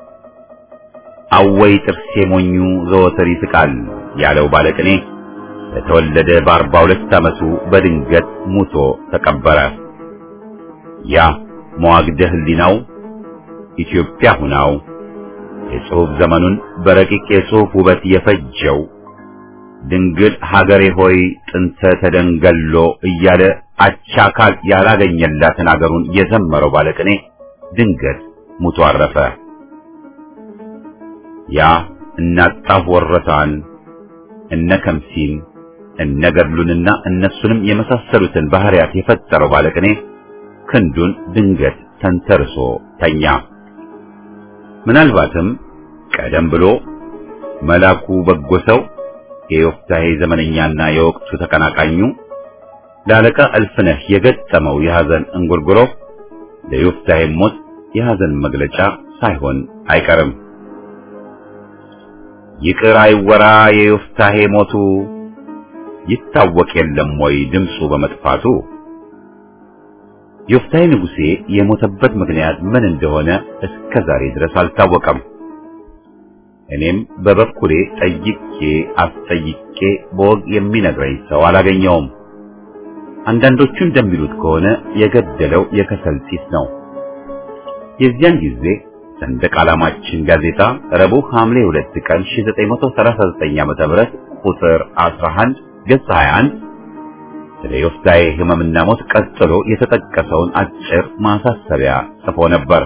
አወይ ጥርሴ ሞኙ ዘወትር ይስቃል ያለው ባለቅኔ በተወለደ በአርባ ሁለት ዓመቱ በድንገት ሙቶ ተቀበረ። ያ መዋግደ ሕሊናው ኢትዮጵያ ሁናው የጽሑፍ ዘመኑን በረቂቅ የጽሑፍ ውበት የፈጀው ድንግል ሀገሬ ሆይ ጥንተ ተደንገሎ እያለ አቻካል ያላገኘላትን አገሩን የዘመረው ባለቅኔ ድንገት ሙቶ አረፈ። ያ እናጣፍ ወረታን እነ ከምሲን እነ ገድሉንና እነሱንም የመሳሰሉትን ባህሪያት የፈጠረው ባለቅኔ ክንዱን ድንገት ተንተርሶ ተኛ። ምናልባትም ቀደም ብሎ መላኩ በጎ ሰው የዮፍታሔ ዘመነኛና የወቅቱ ተቀናቃኙ ለአለቃ እልፍነህ የገጠመው የሐዘን እንጉርጉሮ ለዮፍታሔ ሞት የሐዘን መግለጫ ሳይሆን አይቀርም። ይቅር አይወራ የዮፍታሔ ሞቱ፣ ይታወቅ የለም ወይ ድምፁ በመጥፋቱ። ዮፍታሔ ንጉሴ የሞተበት ምክንያት ምን እንደሆነ እስከ ዛሬ ድረስ አልታወቀም። እኔም በበኩሌ ጠይቄ አስጠይቄ በወግ የሚነግረኝ ሰው አላገኘውም። አንዳንዶቹ እንደሚሉት ከሆነ የገደለው የከሰል ጢስ ነው። የዚያን ጊዜ ሰንደቅ ዓላማችን ጋዜጣ ረቡዕ ሐምሌ ሁለት ቀን ሺህ ዘጠኝ መቶ ሰላሳ ዘጠኝ ዓመተ ምህረት ቁጥር አስራ አንድ ገጽ ሃያ አንድ ስለ ዮፍታሔ ሕመምና ሞት ቀጥሎ የተጠቀሰውን አጭር ማሳሰቢያ ጽፎ ነበር።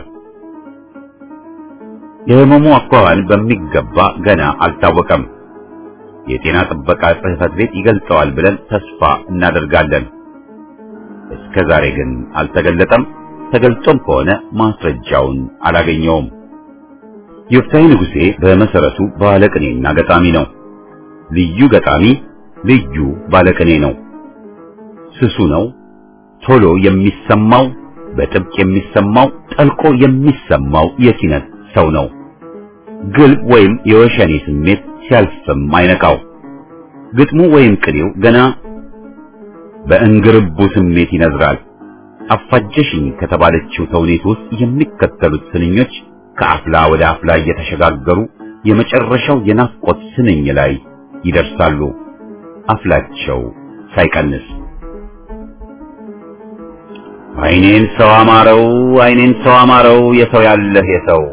የሕመሙ አኳኋን በሚገባ ገና አልታወቀም። የጤና ጥበቃ ጽሕፈት ቤት ይገልጸዋል ብለን ተስፋ እናደርጋለን። እስከ ዛሬ ግን አልተገለጠም። ተገልጦም ከሆነ ማስረጃውን አላገኘውም። ዮፍታሔ ንጉሴ በመሰረቱ ባለቅኔና ገጣሚ ነው። ልዩ ገጣሚ፣ ልዩ ባለቅኔ ነው። ስሱ ነው። ቶሎ የሚሰማው፣ በጥብቅ የሚሰማው፣ ጠልቆ የሚሰማው የኪነት ሰው ነው። ግልብ ወይም የወሸኔ ስሜት ሲያልፍም አይነቃው። ግጥሙ ወይም ቅኔው ገና በእንግርቡ ስሜት ይነዝራል። አፋጀሽኝ ከተባለችው ተውኔት ውስጥ የሚከተሉት ስንኞች ከአፍላ ወደ አፍላ እየተሸጋገሩ የመጨረሻው የናፍቆት ስንኝ ላይ ይደርሳሉ፣ አፍላቸው ሳይቀንስ። አይኔን ሰው አማረው፣ አይኔን ሰው አማረው፣ የሰው ያለህ የሰው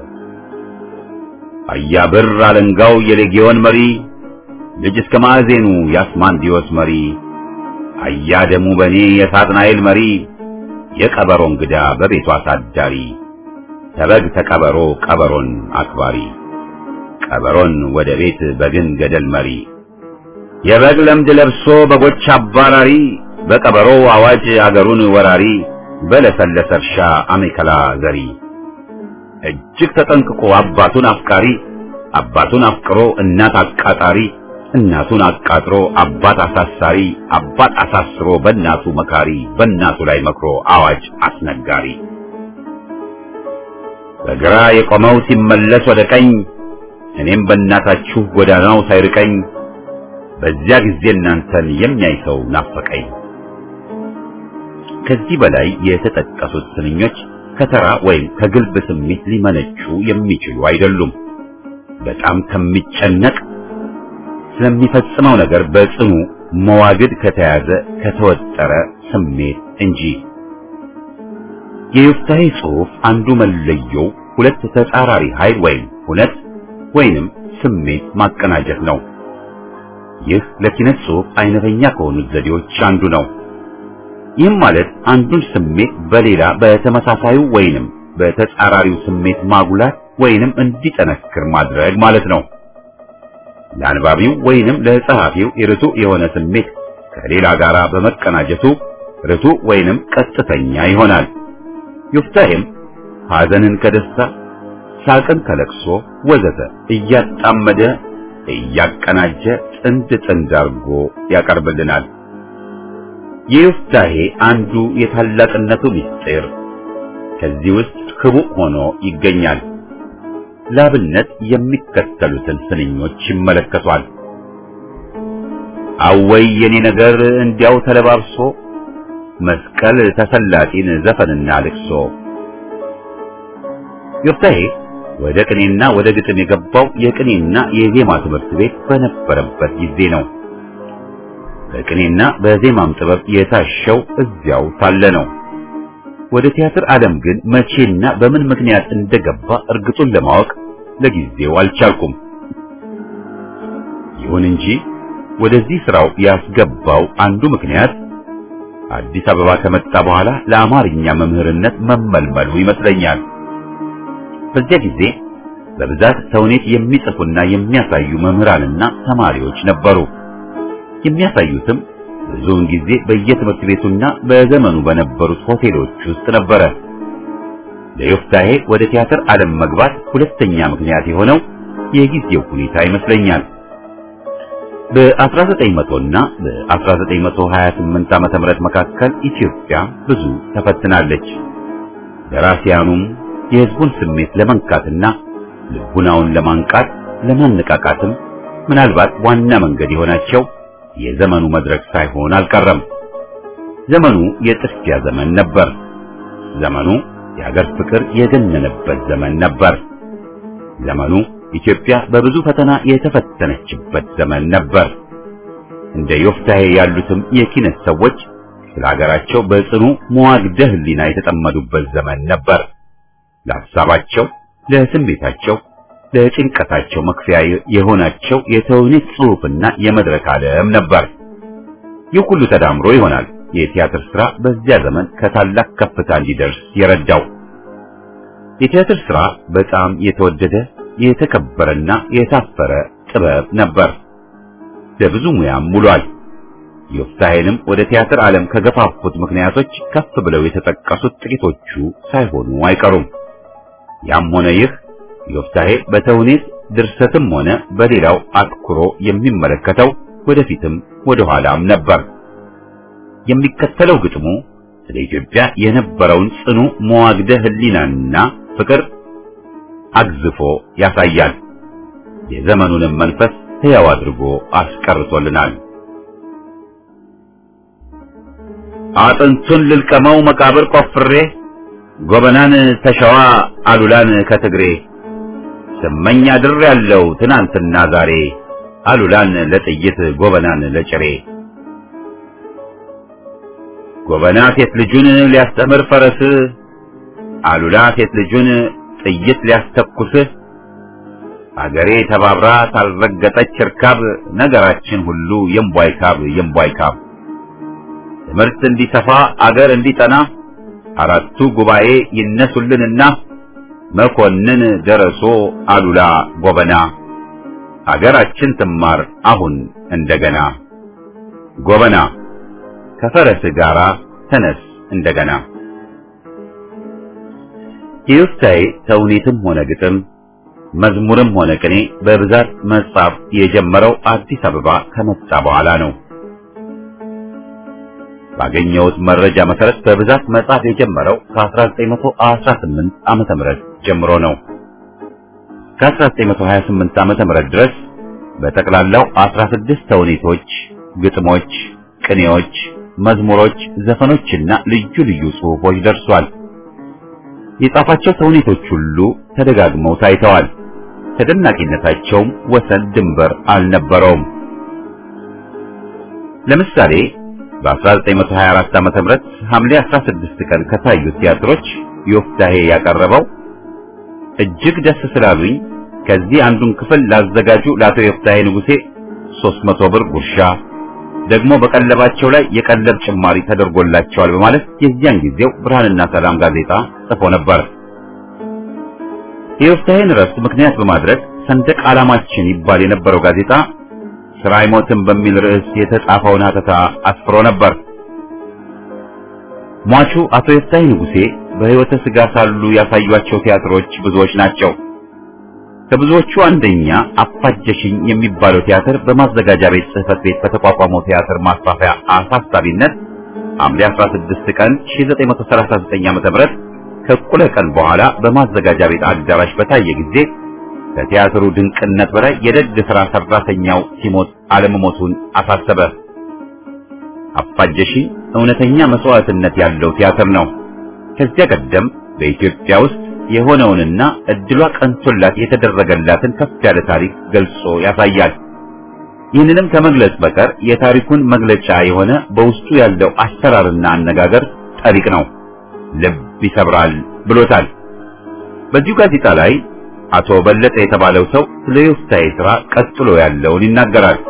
አያብር አለንጋው የሌጊዮን መሪ፣ ልጅ እስከ ማዕዜኑ የአስማንዲዮስ መሪ፣ አያ ደሙ በኔ የሳጥናኤል መሪ፣ የቀበሮ እንግዳ በቤቱ አሳዳሪ፣ ተበግ ተቀበሮ ቀበሮን አክባሪ፣ ቀበሮን ወደ ቤት በግን ገደል መሪ፣ የበግ ለምድ ለብሶ በጎች አባራሪ፣ በቀበሮ አዋጅ አገሩን ወራሪ፣ በለሰለሰ እርሻ አሜከላ ዘሪ፣ እጅግ ተጠንቅቆ አባቱን አፍቃሪ፣ አባቱን አፍቅሮ እናት አቃጣሪ፣ እናቱን አቃጥሮ አባት አሳሳሪ፣ አባት አሳስሮ በእናቱ መካሪ፣ በእናቱ ላይ መክሮ አዋጅ አስነጋሪ፣ በግራ የቆመው ሲመለስ ወደ ቀኝ እኔም በእናታችሁ ጎዳናው ሳይርቀኝ በዚያ ጊዜ እናንተን የሚያይ ሰው ናፈቀኝ። ከዚህ በላይ የተጠቀሱት ስንኞች ከተራ ወይም ከግልብ ስሜት ሊመነጩ የሚችሉ አይደሉም። በጣም ከሚጨነቅ ስለሚፈጽመው ነገር በጽኑ መዋግድ ከተያዘ ከተወጠረ ስሜት እንጂ። የዮፍታሔ ጽሑፍ አንዱ መለየው ሁለት ተጻራሪ ኃይል ወይም ሁነት ወይንም ስሜት ማቀናጀት ነው። ይህ ለኪነት ጽሑፍ አይነተኛ ከሆኑት ዘዴዎች አንዱ ነው። ይህም ማለት አንዱን ስሜት በሌላ በተመሳሳዩ ወይንም በተጻራሪው ስሜት ማጉላት ወይንም እንዲጠነክር ማድረግ ማለት ነው። ለአንባቢው ወይንም ለጸሐፊው ርቱዕ የሆነ ስሜት ከሌላ ጋር በመቀናጀቱ ርቱዕ ወይንም ቀጥተኛ ይሆናል። ዮፍታሔም ሐዘንን ከደስታ፣ ሳቅን ከለቅሶ ወዘተ እያጣመደ እያቀናጀ ጥንድ ጥንድ አድርጎ ያቀርብልናል። የዮፍታሔ አንዱ የታላቅነቱ ምስጢር ከዚህ ውስጥ ክቡዕ ሆኖ ይገኛል። ላብነት የሚከተሉትን ስንኞች ይመለከቷል። አወይ የኔ ነገር እንዲያው ተለባብሶ መስቀል ተሰላጢን ዘፈንና ልቅሶ። ዮፍታሔ ወደ ቅኔና ወደ ግጥም የገባው የቅኔና የዜማ ትምህርት ቤት በነበረበት ጊዜ ነው። በቅኔና በዜማም ጥበብ የታሸው እዚያው ሳለ ነው። ወደ ቲያትር ዓለም ግን መቼና በምን ምክንያት እንደገባ እርግጡን ለማወቅ ለጊዜው አልቻልኩም። ይሁን እንጂ ወደዚህ ስራው ያስገባው አንዱ ምክንያት አዲስ አበባ ከመጣ በኋላ ለአማርኛ መምህርነት መመልመሉ ይመስለኛል። በዚያ ጊዜ በብዛት ተውኔት የሚጽፉና የሚያሳዩ መምህራንና ተማሪዎች ነበሩ። የሚያሳዩትም ብዙውን ጊዜ በየትምህርት ቤቱና በዘመኑ በነበሩት ሆቴሎች ውስጥ ነበረ። ለዮፍታሔ ወደ ቲያትር ዓለም መግባት ሁለተኛ ምክንያት የሆነው የጊዜው ሁኔታ ይመስለኛል። በአስራ ዘጠኝ መቶ እና በአስራ ዘጠኝ መቶ ሀያ ስምንት ዓመተ ምህረት መካከል ኢትዮጵያ ብዙ ተፈትናለች። ደራሲያኑም የሕዝቡን ስሜት ለመንካትና ልቡናውን ለማንቃት ለማነቃቃትም ምናልባት ዋና መንገድ የሆናቸው የዘመኑ መድረክ ሳይሆን አልቀረም። ዘመኑ የጥድፊያ ዘመን ነበር። ዘመኑ የሀገር ፍቅር የገነነበት ዘመን ነበር። ዘመኑ ኢትዮጵያ በብዙ ፈተና የተፈተነችበት ዘመን ነበር። እንደ ዮፍታሔ ያሉትም የኪነት ሰዎች ስለ ሀገራቸው በጽኑ መዋግደ ሕሊና የተጠመዱበት ዘመን ነበር። ለሐሳባቸው፣ ለስሜታቸው፣ ለጭንቀታቸው መክፈያ የሆናቸው የተውኔት ጽሑፍና የመድረክ ዓለም ነበር። ይህ ሁሉ ተዳምሮ ይሆናል የቲያትር ሥራ በዚያ ዘመን ከታላቅ ከፍታ እንዲደርስ የረዳው። የቲያትር ሥራ በጣም የተወደደ የተከበረና የታፈረ ጥበብ ነበር። ለብዙ ሙያም ውሏል። ዮፍታሔንም ወደ ቲያትር ዓለም ከገፋፉት ምክንያቶች ከፍ ብለው የተጠቀሱት ጥቂቶቹ ሳይሆኑ አይቀሩም። ያም ሆነ ይህ ዮፍታሔ በተውኔት ድርሰትም ሆነ በሌላው አትኩሮ የሚመለከተው ወደፊትም ወደ ኋላም ነበር። የሚከተለው ግጥሙ ስለ ኢትዮጵያ የነበረውን ጽኑ መዋግደ ሕሊናና ፍቅር አግዝፎ ያሳያል። የዘመኑንም መንፈስ ሕያው አድርጎ አስቀርቶልናል። አጥንቱን ልልቀመው መቃብር ቆፍሬ ጎበናን ተሸዋ አሉላን ከትግሬ ስመኛ ድር ያለው ትናንትና ዛሬ አሉላን ለጥይት ጎበናን ለጭሬ ጎበና ሴት ልጁን ሊያስተምር ፈረስ አሉላ ሴት ልጁን ጥይት ሊያስተኩስ አገሬ ተባብራ ታልረገጠች ርካብ ነገራችን ሁሉ የምቧይካብ የምቧይካብ ትምህርት እንዲሰፋ አገር እንዲጠና አራቱ ጉባኤ ይነሱልንና መኮንን ደረሶ አሉላ ጎበና አገራችን ትማር አሁን እንደገና ጎበና ከፈረስ ጋራ ተነስ እንደገና። የዮፍታሔ ተውኔትም ሆነ ግጥም መዝሙርም ሆነ ቅኔ በብዛት መጻፍ የጀመረው አዲስ አበባ ከመጣ በኋላ ነው። ባገኘሁት መረጃ መሰረት በብዛት መጻፍ የጀመረው ከ1918 ዓመተ ምህረት ጀምሮ ነው። ከ1928 ዓመተ ምህረት ድረስ በጠቅላላው አስራ ስድስት ተውኔቶች፣ ግጥሞች፣ ቅኔዎች፣ መዝሙሮች፣ ዘፈኖችና ልዩ ልዩ ጽሑፎች ደርሷል። የጻፋቸው ተውኔቶች ሁሉ ተደጋግመው ታይተዋል። ተደናቂነታቸውም ወሰን ድንበር አልነበረውም። ለምሳሌ በ1924 ዓመተ ምህረት ሐምሌ አስራ ስድስት ቀን ከታዩት ቲያትሮች ዮፍታሔ ያቀረበው እጅግ ደስ ስላሉኝ ከዚህ አንዱን ክፍል ላዘጋጁ ለአቶ ዮፍታሔ ንጉሴ ሦስት መቶ ብር ጉርሻ ደግሞ በቀለባቸው ላይ የቀለብ ጭማሪ ተደርጎላቸዋል በማለት የዚያን ጊዜው ብርሃንና ሰላም ጋዜጣ ጽፎ ነበር። የዮፍታሔን ረፍት ምክንያት በማድረግ ሰንደቅ ዓላማችን ይባል የነበረው ጋዜጣ ስራ አይሞትም በሚል ርዕስ የተጻፈውን ሐተታ አስፍሮ ነበር። ሟቹ አቶ ዮፍታሔ ንጉሴ በሕይወተ ሥጋ ሳሉ ያሳዩአቸው ቲያትሮች ብዙዎች ናቸው። ከብዙዎቹ አንደኛ አፋጀሽኝ የሚባለው ቲያትር በማዘጋጃ ቤት ጽሕፈት ቤት በተቋቋመው ቲያትር ማስፋፊያ አሳሳቢነት ሐምሌ አስራ ስድስት ቀን ሺህ ዘጠኝ መቶ ሰላሳ ዘጠኝ ዓመተ ምህረት ከእኩለ ቀን በኋላ በማዘጋጃ ቤት አዳራሽ በታየ ጊዜ ከቲያትሩ ድንቅነት በላይ የደግ ሥራ ሰራተኛው ሲሞት አለመሞቱን አሳሰበ። አፋጀሽኝ እውነተኛ መስዋዕትነት ያለው ቲያትር ነው። ከዚያ ቀደም በኢትዮጵያ ውስጥ የሆነውንና እድሏ ቀንቶላት የተደረገላትን ከፍ ያለ ታሪክ ገልጾ ያሳያል። ይህንንም ከመግለጽ በቀር የታሪኩን መግለጫ የሆነ በውስጡ ያለው አሰራርና አነጋገር ጠሪቅ ነው፣ ልብ ይሰብራል ብሎታል። በዚሁ ጋዜጣ ላይ አቶ በለጠ የተባለው ሰው ስለ ዮፍታሔ ሥራ ቀጥሎ ያለውን ይናገራል።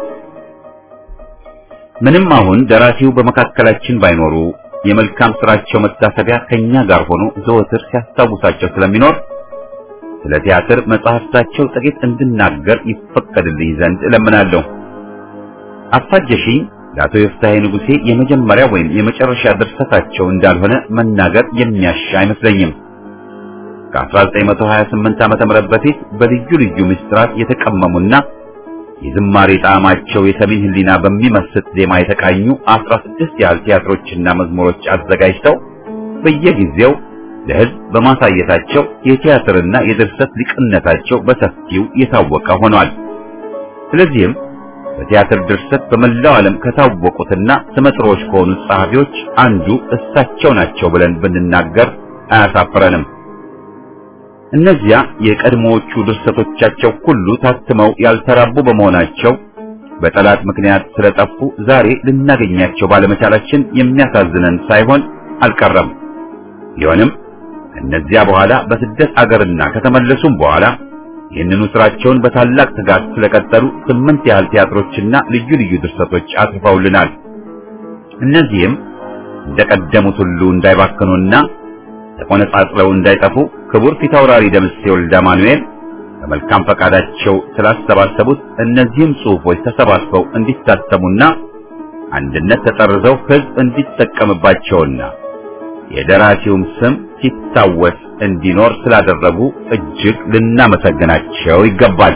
ምንም አሁን ደራሲው በመካከላችን ባይኖሩ የመልካም ስራቸው መታሰቢያ ከኛ ጋር ሆኖ ዘወትር ሲያስታውሳቸው ስለሚኖር ስለ ቲያትር መጽሐፍታቸው ጥቂት እንድናገር ይፈቀድልኝ ዘንድ እለምናለሁ። አፋጀሽኝ ለአቶ ዮፍታሔ ንጉሴ የመጀመሪያ ወይም የመጨረሻ ድርሰታቸው እንዳልሆነ መናገር የሚያሻ አይመስለኝም። ከአስራ ዘጠኝ መቶ ሀያ ስምንት ዓመተ ምህረት በፊት በልዩ ልዩ ምስጢራት የተቀመሙና የዝማሬ ጣዕማቸው የሰሜን ሕሊና በሚመስጥ ዜማ የተቃኙ አስራ ስድስት ያህል ቲያትሮችና መዝሙሮች አዘጋጅተው በየጊዜው ለሕዝብ በማሳየታቸው የቲያትርና የድርሰት ሊቅነታቸው በሰፊው የታወቀ ሆኗል። ስለዚህም በቲያትር ድርሰት በመላው ዓለም ከታወቁትና ስመጥሮች ከሆኑት ጸሐፊዎች አንዱ እሳቸው ናቸው ብለን ብንናገር አያሳፍረንም። እነዚያ የቀድሞዎቹ ድርሰቶቻቸው ሁሉ ታትመው ያልተራቡ በመሆናቸው በጠላት ምክንያት ስለጠፉ ዛሬ ልናገኛቸው ባለመቻላችን የሚያሳዝነን ሳይሆን አልቀረም። ቢሆንም እነዚያ በኋላ በስደት አገርና ከተመለሱም በኋላ ይህንኑ ስራቸውን በታላቅ ትጋት ስለቀጠሉ ስምንት ያህል ቲያትሮችና ልዩ ልዩ ድርሰቶች አጽፈውልናል። እነዚህም እንደቀደሙት ሁሉ እንዳይባክኑና ተቆነጻጽለው እንዳይጠፉ ክቡር ፊታውራሪ ደምሴ ወልደ ማኑኤል በመልካም ፈቃዳቸው ስላሰባሰቡት እነዚህም ጽሑፎች ተሰባስበው እንዲታተሙና አንድነት ተጠርዘው ሕዝብ እንዲጠቀምባቸውና የደራሲውም ስም ሲታወስ እንዲኖር ስላደረጉ እጅግ ልናመሰግናቸው ይገባል።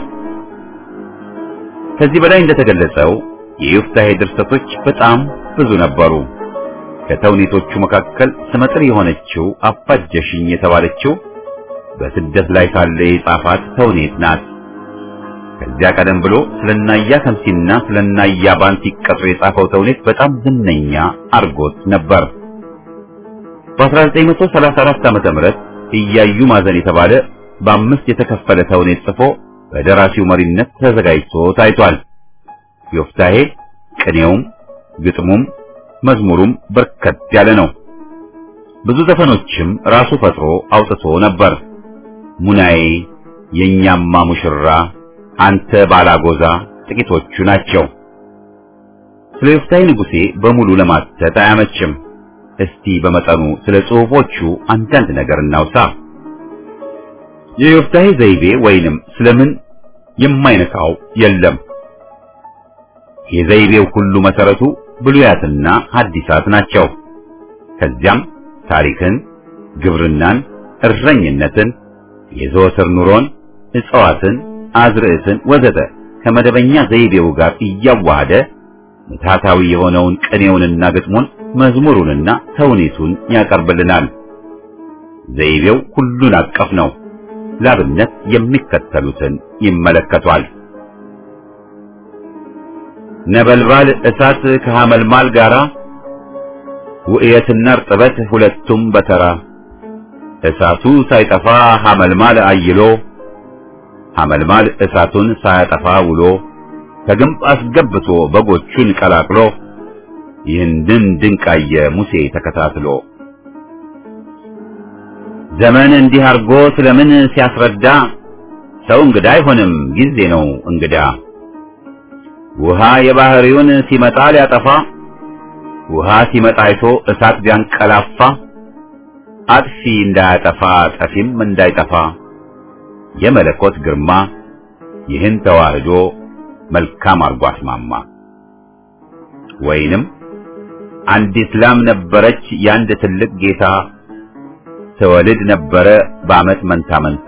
ከዚህ በላይ እንደተገለጸው የዮፍታሔ ድርሰቶች በጣም ብዙ ነበሩ። ከተውኔቶቹ መካከል ስመጥር የሆነችው አፋጀሽኝ የተባለችው በስደት ላይ ሳለ የጻፋት ተውኔት ናት። ከዚያ ቀደም ብሎ ስለናያ ከምሲና ስለናያ ባንቲ ቀጥሮ የጻፈው ተውኔት በጣም ዝነኛ አርጎት ነበር። በአስራ ዘጠኝ መቶ ሰላሳ አራት ዓመተ ምህረት እያዩ ማዘን የተባለ በአምስት የተከፈለ ተውኔት ጽፎ በደራሲው መሪነት ተዘጋጅቶ ታይቷል። ዮፍታሔ ቅኔውም ግጥሙም መዝሙሩም በርከት ያለ ነው። ብዙ ዘፈኖችም ራሱ ፈጥሮ አውጥቶ ነበር። ሙናዬ፣ የኛማ ሙሽራ፣ አንተ ባላጎዛ ጥቂቶቹ ናቸው። ስለ ዮፍታሔ ንጉሴ በሙሉ ለማተት አያመችም። እስቲ በመጠኑ ስለ ጽሑፎቹ አንዳንድ ነገር እናውሳ። የዮፍታሔ ዘይቤ ወይንም ስለምን የማይነካው የለም። የዘይቤው ሁሉ መሰረቱ ብሉያትና ሐዲሳት ናቸው። ከዚያም ታሪክን፣ ግብርናን፣ እረኝነትን፣ የዘወትር ኑሮን፣ እጽዋትን፣ አዝርዕትን ወዘተ ከመደበኛ ዘይቤው ጋር እያዋሃደ ምትሃታዊ የሆነውን ቅኔውንና ግጥሙን መዝሙሩንና ተውኔቱን ያቀርብልናል። ዘይቤው ሁሉን አቀፍ ነው። ላብነት የሚከተሉትን ይመለከቷል። ነበልባል እሳት ከሐመልማል ጋራ ውእየትና እርጥበት ሁለቱም በተራ እሳቱ ሳይጠፋ ሐመልማል አይሎ ሐመልማል እሳቱን ሳያጠፋ ውሎ ከግንብ አስገብቶ በጎቹን ቀላቅሎ ይህንን ድንቃየ ሙሴ ተከታትሎ ዘመን እንዲህ አርጎ ስለምን ሲያስረዳ ሰው እንግዳ አይሆንም ጊዜ ነው እንግዳ ውሃ የባህሪውን ሲመጣ ሊያጠፋ ውሃ ሲመጣ አይቶ እሳት ቢያንቀላፋ አጥፊ እንዳያጠፋ ጠፊም እንዳይጠፋ የመለኮት ግርማ ይህን ተዋህዶ መልካም አርጎ አስማማ። ወይንም አንዲት ላም ነበረች ያንድ ትልቅ ጌታ ተወልድ ነበረ በአመት መንታ መንታ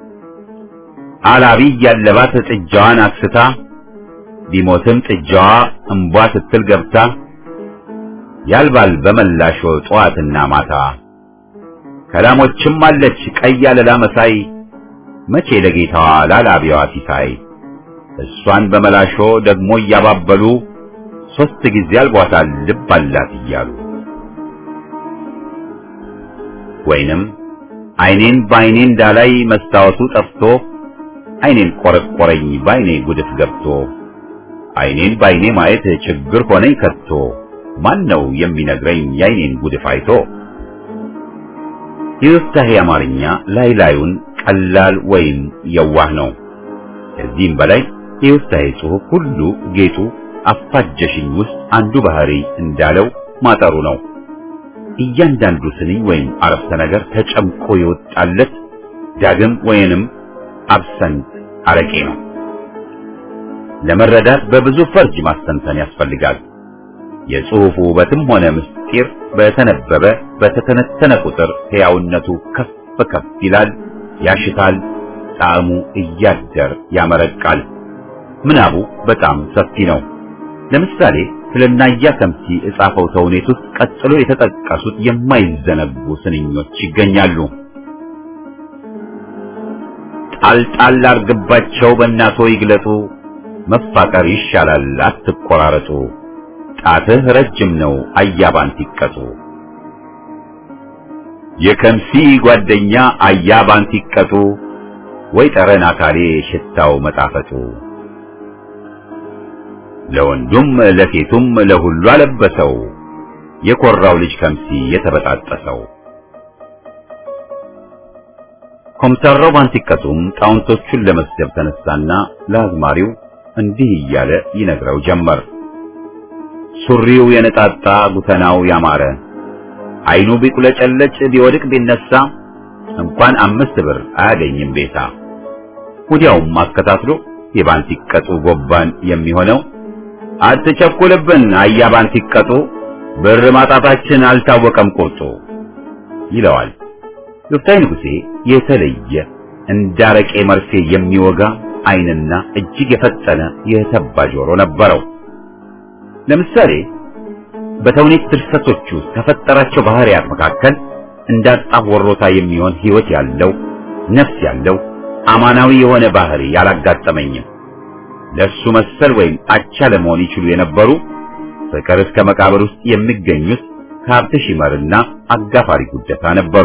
አላቢ ያለባት ጥጃዋን አክስታ ቢሞትም ጥጃዋ እንቧ ስትል ገብታ ያልባል በመላሾ ጧትና ማታ ከላሞችም አለች ቀይ አለላ መሳይ መቼ ለጌታዋ ላላቢዋ ሲሳይ እሷን በመላሾ ደግሞ እያባበሉ ሶስት ጊዜ አልቧታል ልብ አላት እያሉ ወይንም አይኔን ባይኔ እንዳላይ መስታወቱ ጠፍቶ አይኔን ቆረቆረኝ ባይኔ ጉድፍ ገብቶ አይኔን ባይኔ ማየት ችግር ሆነኝ ከቶ ማን ነው የሚነግረኝ የአይኔን ጉድፍ አይቶ። የዮፍታሔ አማርኛ ላይ ላዩን ቀላል ወይም የዋህ ነው። ከዚህም በላይ የዮፍታሔ ጽሑፍ ሁሉ ጌጡ አፋጀሽኝ ውስጥ አንዱ ባህሪ እንዳለው ማጠሩ ነው። እያንዳንዱ ስንኝ ወይም አረፍተ ነገር ተጨምቆ ይወጣለት ዳግም ወይንም አብሰንት አረቄ ነው። ለመረዳት በብዙ ፈርጅ ማስተንተን ያስፈልጋል። የጽሑፉ ውበትም ሆነ ምስጢር በተነበበ በተተነተነ ቁጥር ሕያውነቱ ከፍ ከፍ ይላል፣ ያሽታል፣ ጣዕሙ እያደር ያመረቃል። ምናቡ በጣም ሰፊ ነው። ለምሳሌ ስለናያ ከምሲ እጻፈው ተውኔት ውስጥ ቀጥሎ የተጠቀሱት የማይዘነጉ ስንኞች ይገኛሉ። ጣልጣል አርግባቸው በእናቶ ይግለጡ መፋቀር ይሻላል አትቆራረጡ ጣትህ ረጅም ነው አያባንት ይቀጡ የከምሲ ጓደኛ አያባንት ይቀጡ ወይ ጠረን አካሌ ሽታው መጣፈጡ ለወንዱም ለሴቱም ለሁሉ አለበሰው የኮራው ልጅ ከምሲ የተበጣጠሰው። ኮምተራው ባንቲቀቱም ጣውንቶቹን ለመስደብ ተነሳና ለአዝማሪው እንዲህ እያለ ይነግረው ጀመር። ሱሪው የነጣጣ ጉተናው ያማረ አይኑ ቢቁለጨለጭ ቢወድቅ ቢነሳ እንኳን አምስት ብር አያገኝም ቤታ። ወዲያውም አከታትሎ የባንቲቀጡ ጎባን የሚሆነው አትቸኩልብን አያ ባንቲቀጡ ብር ማጣታችን አልታወቀም ቁርጡ ይለዋል። ዮፍታሔ ንጉሴ የተለየ እንዳረቄ መርፌ የሚወጋ አይንና እጅግ የፈጠነ የተባ ጆሮ ነበረው። ለምሳሌ በተውኔት ድርሰቶቹ ከፈጠራቸው ባህሪያት መካከል እንዳጣፍ ወሮታ የሚሆን ህይወት ያለው ነፍስ ያለው አማናዊ የሆነ ባህሪ ያላጋጠመኝም። ለሱ መሰል ወይም አቻ ለመሆን ይችሉ የነበሩ ፍቅር እስከ መቃብር ውስጥ የሚገኙት ከሀብት ሺመርና አጋፋሪ ጉደታ ነበሩ።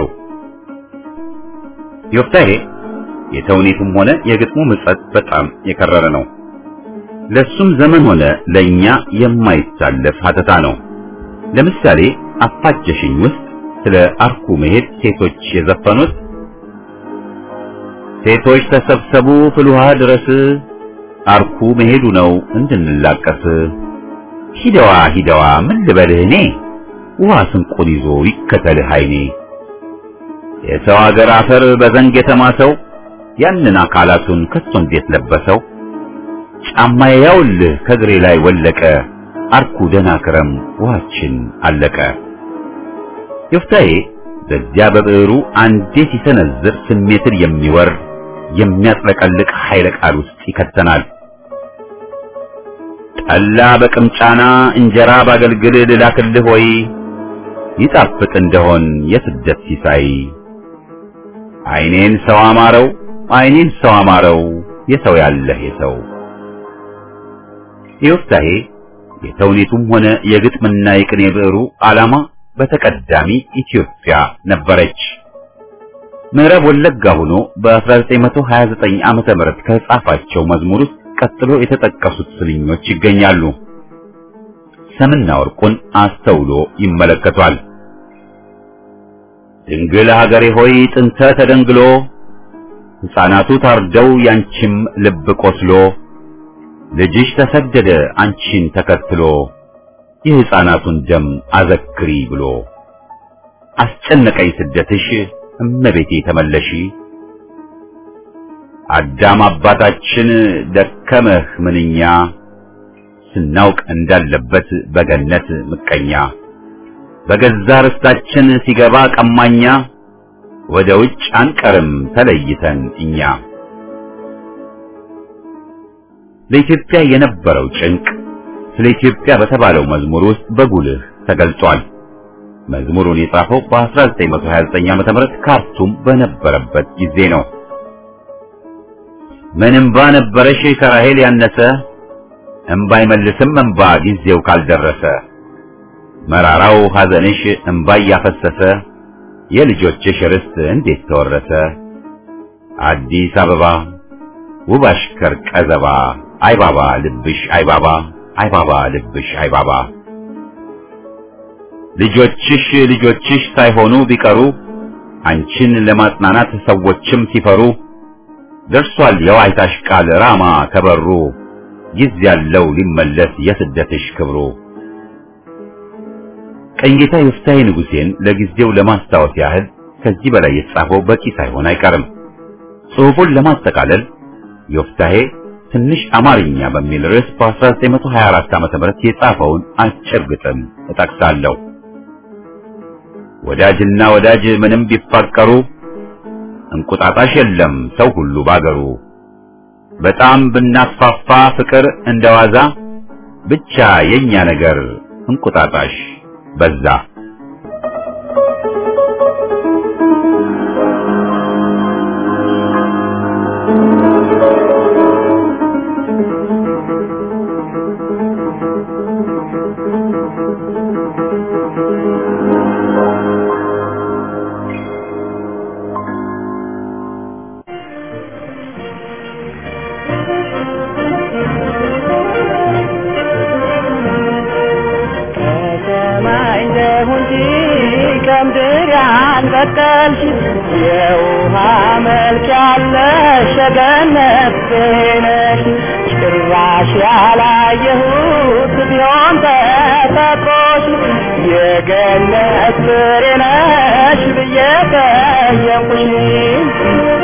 ዮፍታሔ የተውኔቱም ሆነ የግጥሙ ምጸት በጣም የከረረ ነው። ለሱም ዘመን ሆነ ለኛ የማይታለፍ ሀተታ ነው። ለምሳሌ አፋጀሽኝ ውስጥ ስለ አርኩ መሄድ ሴቶች የዘፈኑት ሴቶች ተሰብሰቡ ፍልውሃ ድረስ አርኩ መሄዱ ነው እንድንላቀስ ሂደዋ ሂደዋ ምን ልበልህ እኔ ውሃ ስንቁን ይዞ ይከተልህ አይኔ የሰው አገር አፈር በዘንግ የተማሰው ያንን አካላቱን ከቶ እንዴት ለበሰው ጫማዬ ያውልህ ከግሬ ላይ ወለቀ አርኩ ደና ክረም ውሃችን አለቀ። ዮፍታሔ በዚያ በብዕሩ አንዴ ሲሰነዝር ስሜትን የሚወር የሚያጥለቀልቅ ኃይለ ቃል ውስጥ ይከተናል። ጠላ በቅምጫና እንጀራ ባገልግል ልላክልህ ወይ ይጣፍጥ እንደሆን የስደት ሲሳይ አይኔን ሰው አማረው አይኔን ሰው አማረው የሰው ያለህ የሰው ዮፍታሔ የተውኔቱም ሆነ የግጥምና የቅኔ ብዕሩ ዓላማ በተቀዳሚ ኢትዮጵያ ነበረች። ምዕራብ ወለጋ ሆኖ በ1929 ዓመተ ምህረት ከጻፋቸው መዝሙር ውስጥ ቀጥሎ የተጠቀሱት ስንኞች ይገኛሉ። ሰምና ወርቁን አስተውሎ ይመለከቷል። ድንግል ሀገሬ ሆይ ጥንተ ተደንግሎ ሕፃናቱ ታርደው ያንቺም ልብ ቆስሎ ልጅሽ ተሰደደ አንቺን ተከትሎ የሕፃናቱን ደም አዘክሪ ብሎ አስጨነቀኝ ስደትሽ እመቤቴ ተመለሺ አዳም አባታችን ደከመህ ምንኛ ስናውቅ እንዳለበት በገነት ምቀኛ በገዛ ርስታችን ሲገባ ቀማኛ ወደ ውጭ አንቀርም ተለይተን እኛ። ለኢትዮጵያ የነበረው ጭንቅ ስለ ኢትዮጵያ በተባለው መዝሙር ውስጥ በጉልህ ተገልጿል። መዝሙሩን የጻፈው በ1929 ዓመተ ምህረት ካርቱም በነበረበት ጊዜ ነው። ምንም ባነበረሽ ከራሄል ያነሰ እንባ አይመልስም እንባ ጊዜው ካልደረሰ መራራው ሐዘንሽ እንባ ያፈሰሰ የልጆችሽ ርስት እንዴት ተወረሰ አዲስ አበባ ውባሽከር ቀዘባ አይባባ ልብሽ አይባባ አይባባ ልብሽ አይባባ ልጆችሽ ልጆችሽ ሳይሆኑ ቢቀሩ አንቺን ለማጽናናት ሰዎችም ሲፈሩ ደርሷል የዋይታሽ ቃል ራማ ከበሩ ጊዜ ያለው ሊመለስ የስደትሽ ክብሩ። ቀኝጌታ ዮፍታሔ ንጉሴን ለጊዜው ለማስታወስ ያህል ከዚህ በላይ የተጻፈው በቂ ሳይሆን አይቀርም። ጽሑፉን ለማጠቃለል ዮፍታሔ ትንሽ አማርኛ በሚል ርዕስ በ1924 ዓመተ ምህረት የጻፈውን አጭር ግጥም እጠቅሳለሁ። ወዳጅና ወዳጅ ምንም ቢፋቀሩ እንቁጣጣሽ የለም ሰው ሁሉ ባገሩ በጣም ብናስፋፋ ፍቅር እንደዋዛ ብቻ የኛ ነገር እንቁጣጣሽ በዛ። የውሃ መልክ ያለሽ ገነት ነሽ ጭራሽ ያላየሁት ቢሆን ተፈጥሮሽ የገነት ፍሬ ነሽ ብዬ ጠየቅኩሽ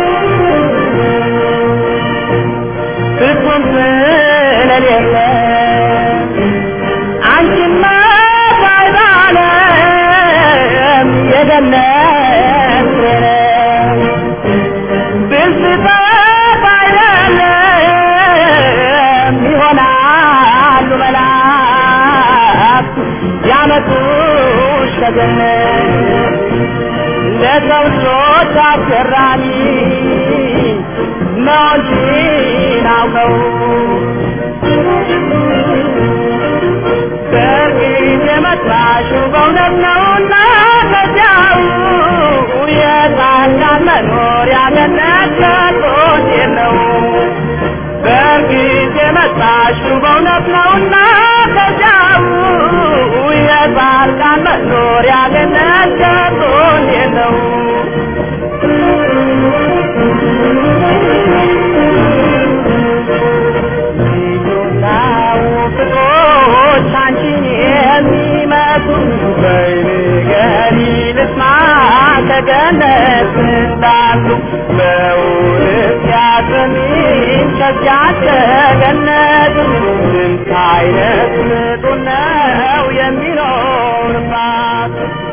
ፍጹም ስለሌለ አንቺማ ባይባለም የገነት ያመጡሽ ከገነት ለሰው ልጆች አስገራሚ መሆንሽን አውቀው በእርግጥ የመጣሽው በእውነት ነውና ከዚያው የጻድቃን መኖሪያ ገነት ከቶት የለው በእርግጥ የመጣሽው በእውነት ነውና ከዚያው የጻድቃን መኖሪያ ገነት ከቶት የለው ልዩናው ፍቅሮች አንቺን የሚመስሉ በይንገሪ ልስማ ከገነት እንዳሉ በእውነት ያሰሚኝ ከዚያች ከገነት ስንት አይነት ፍጡር ነው የሚኖርባት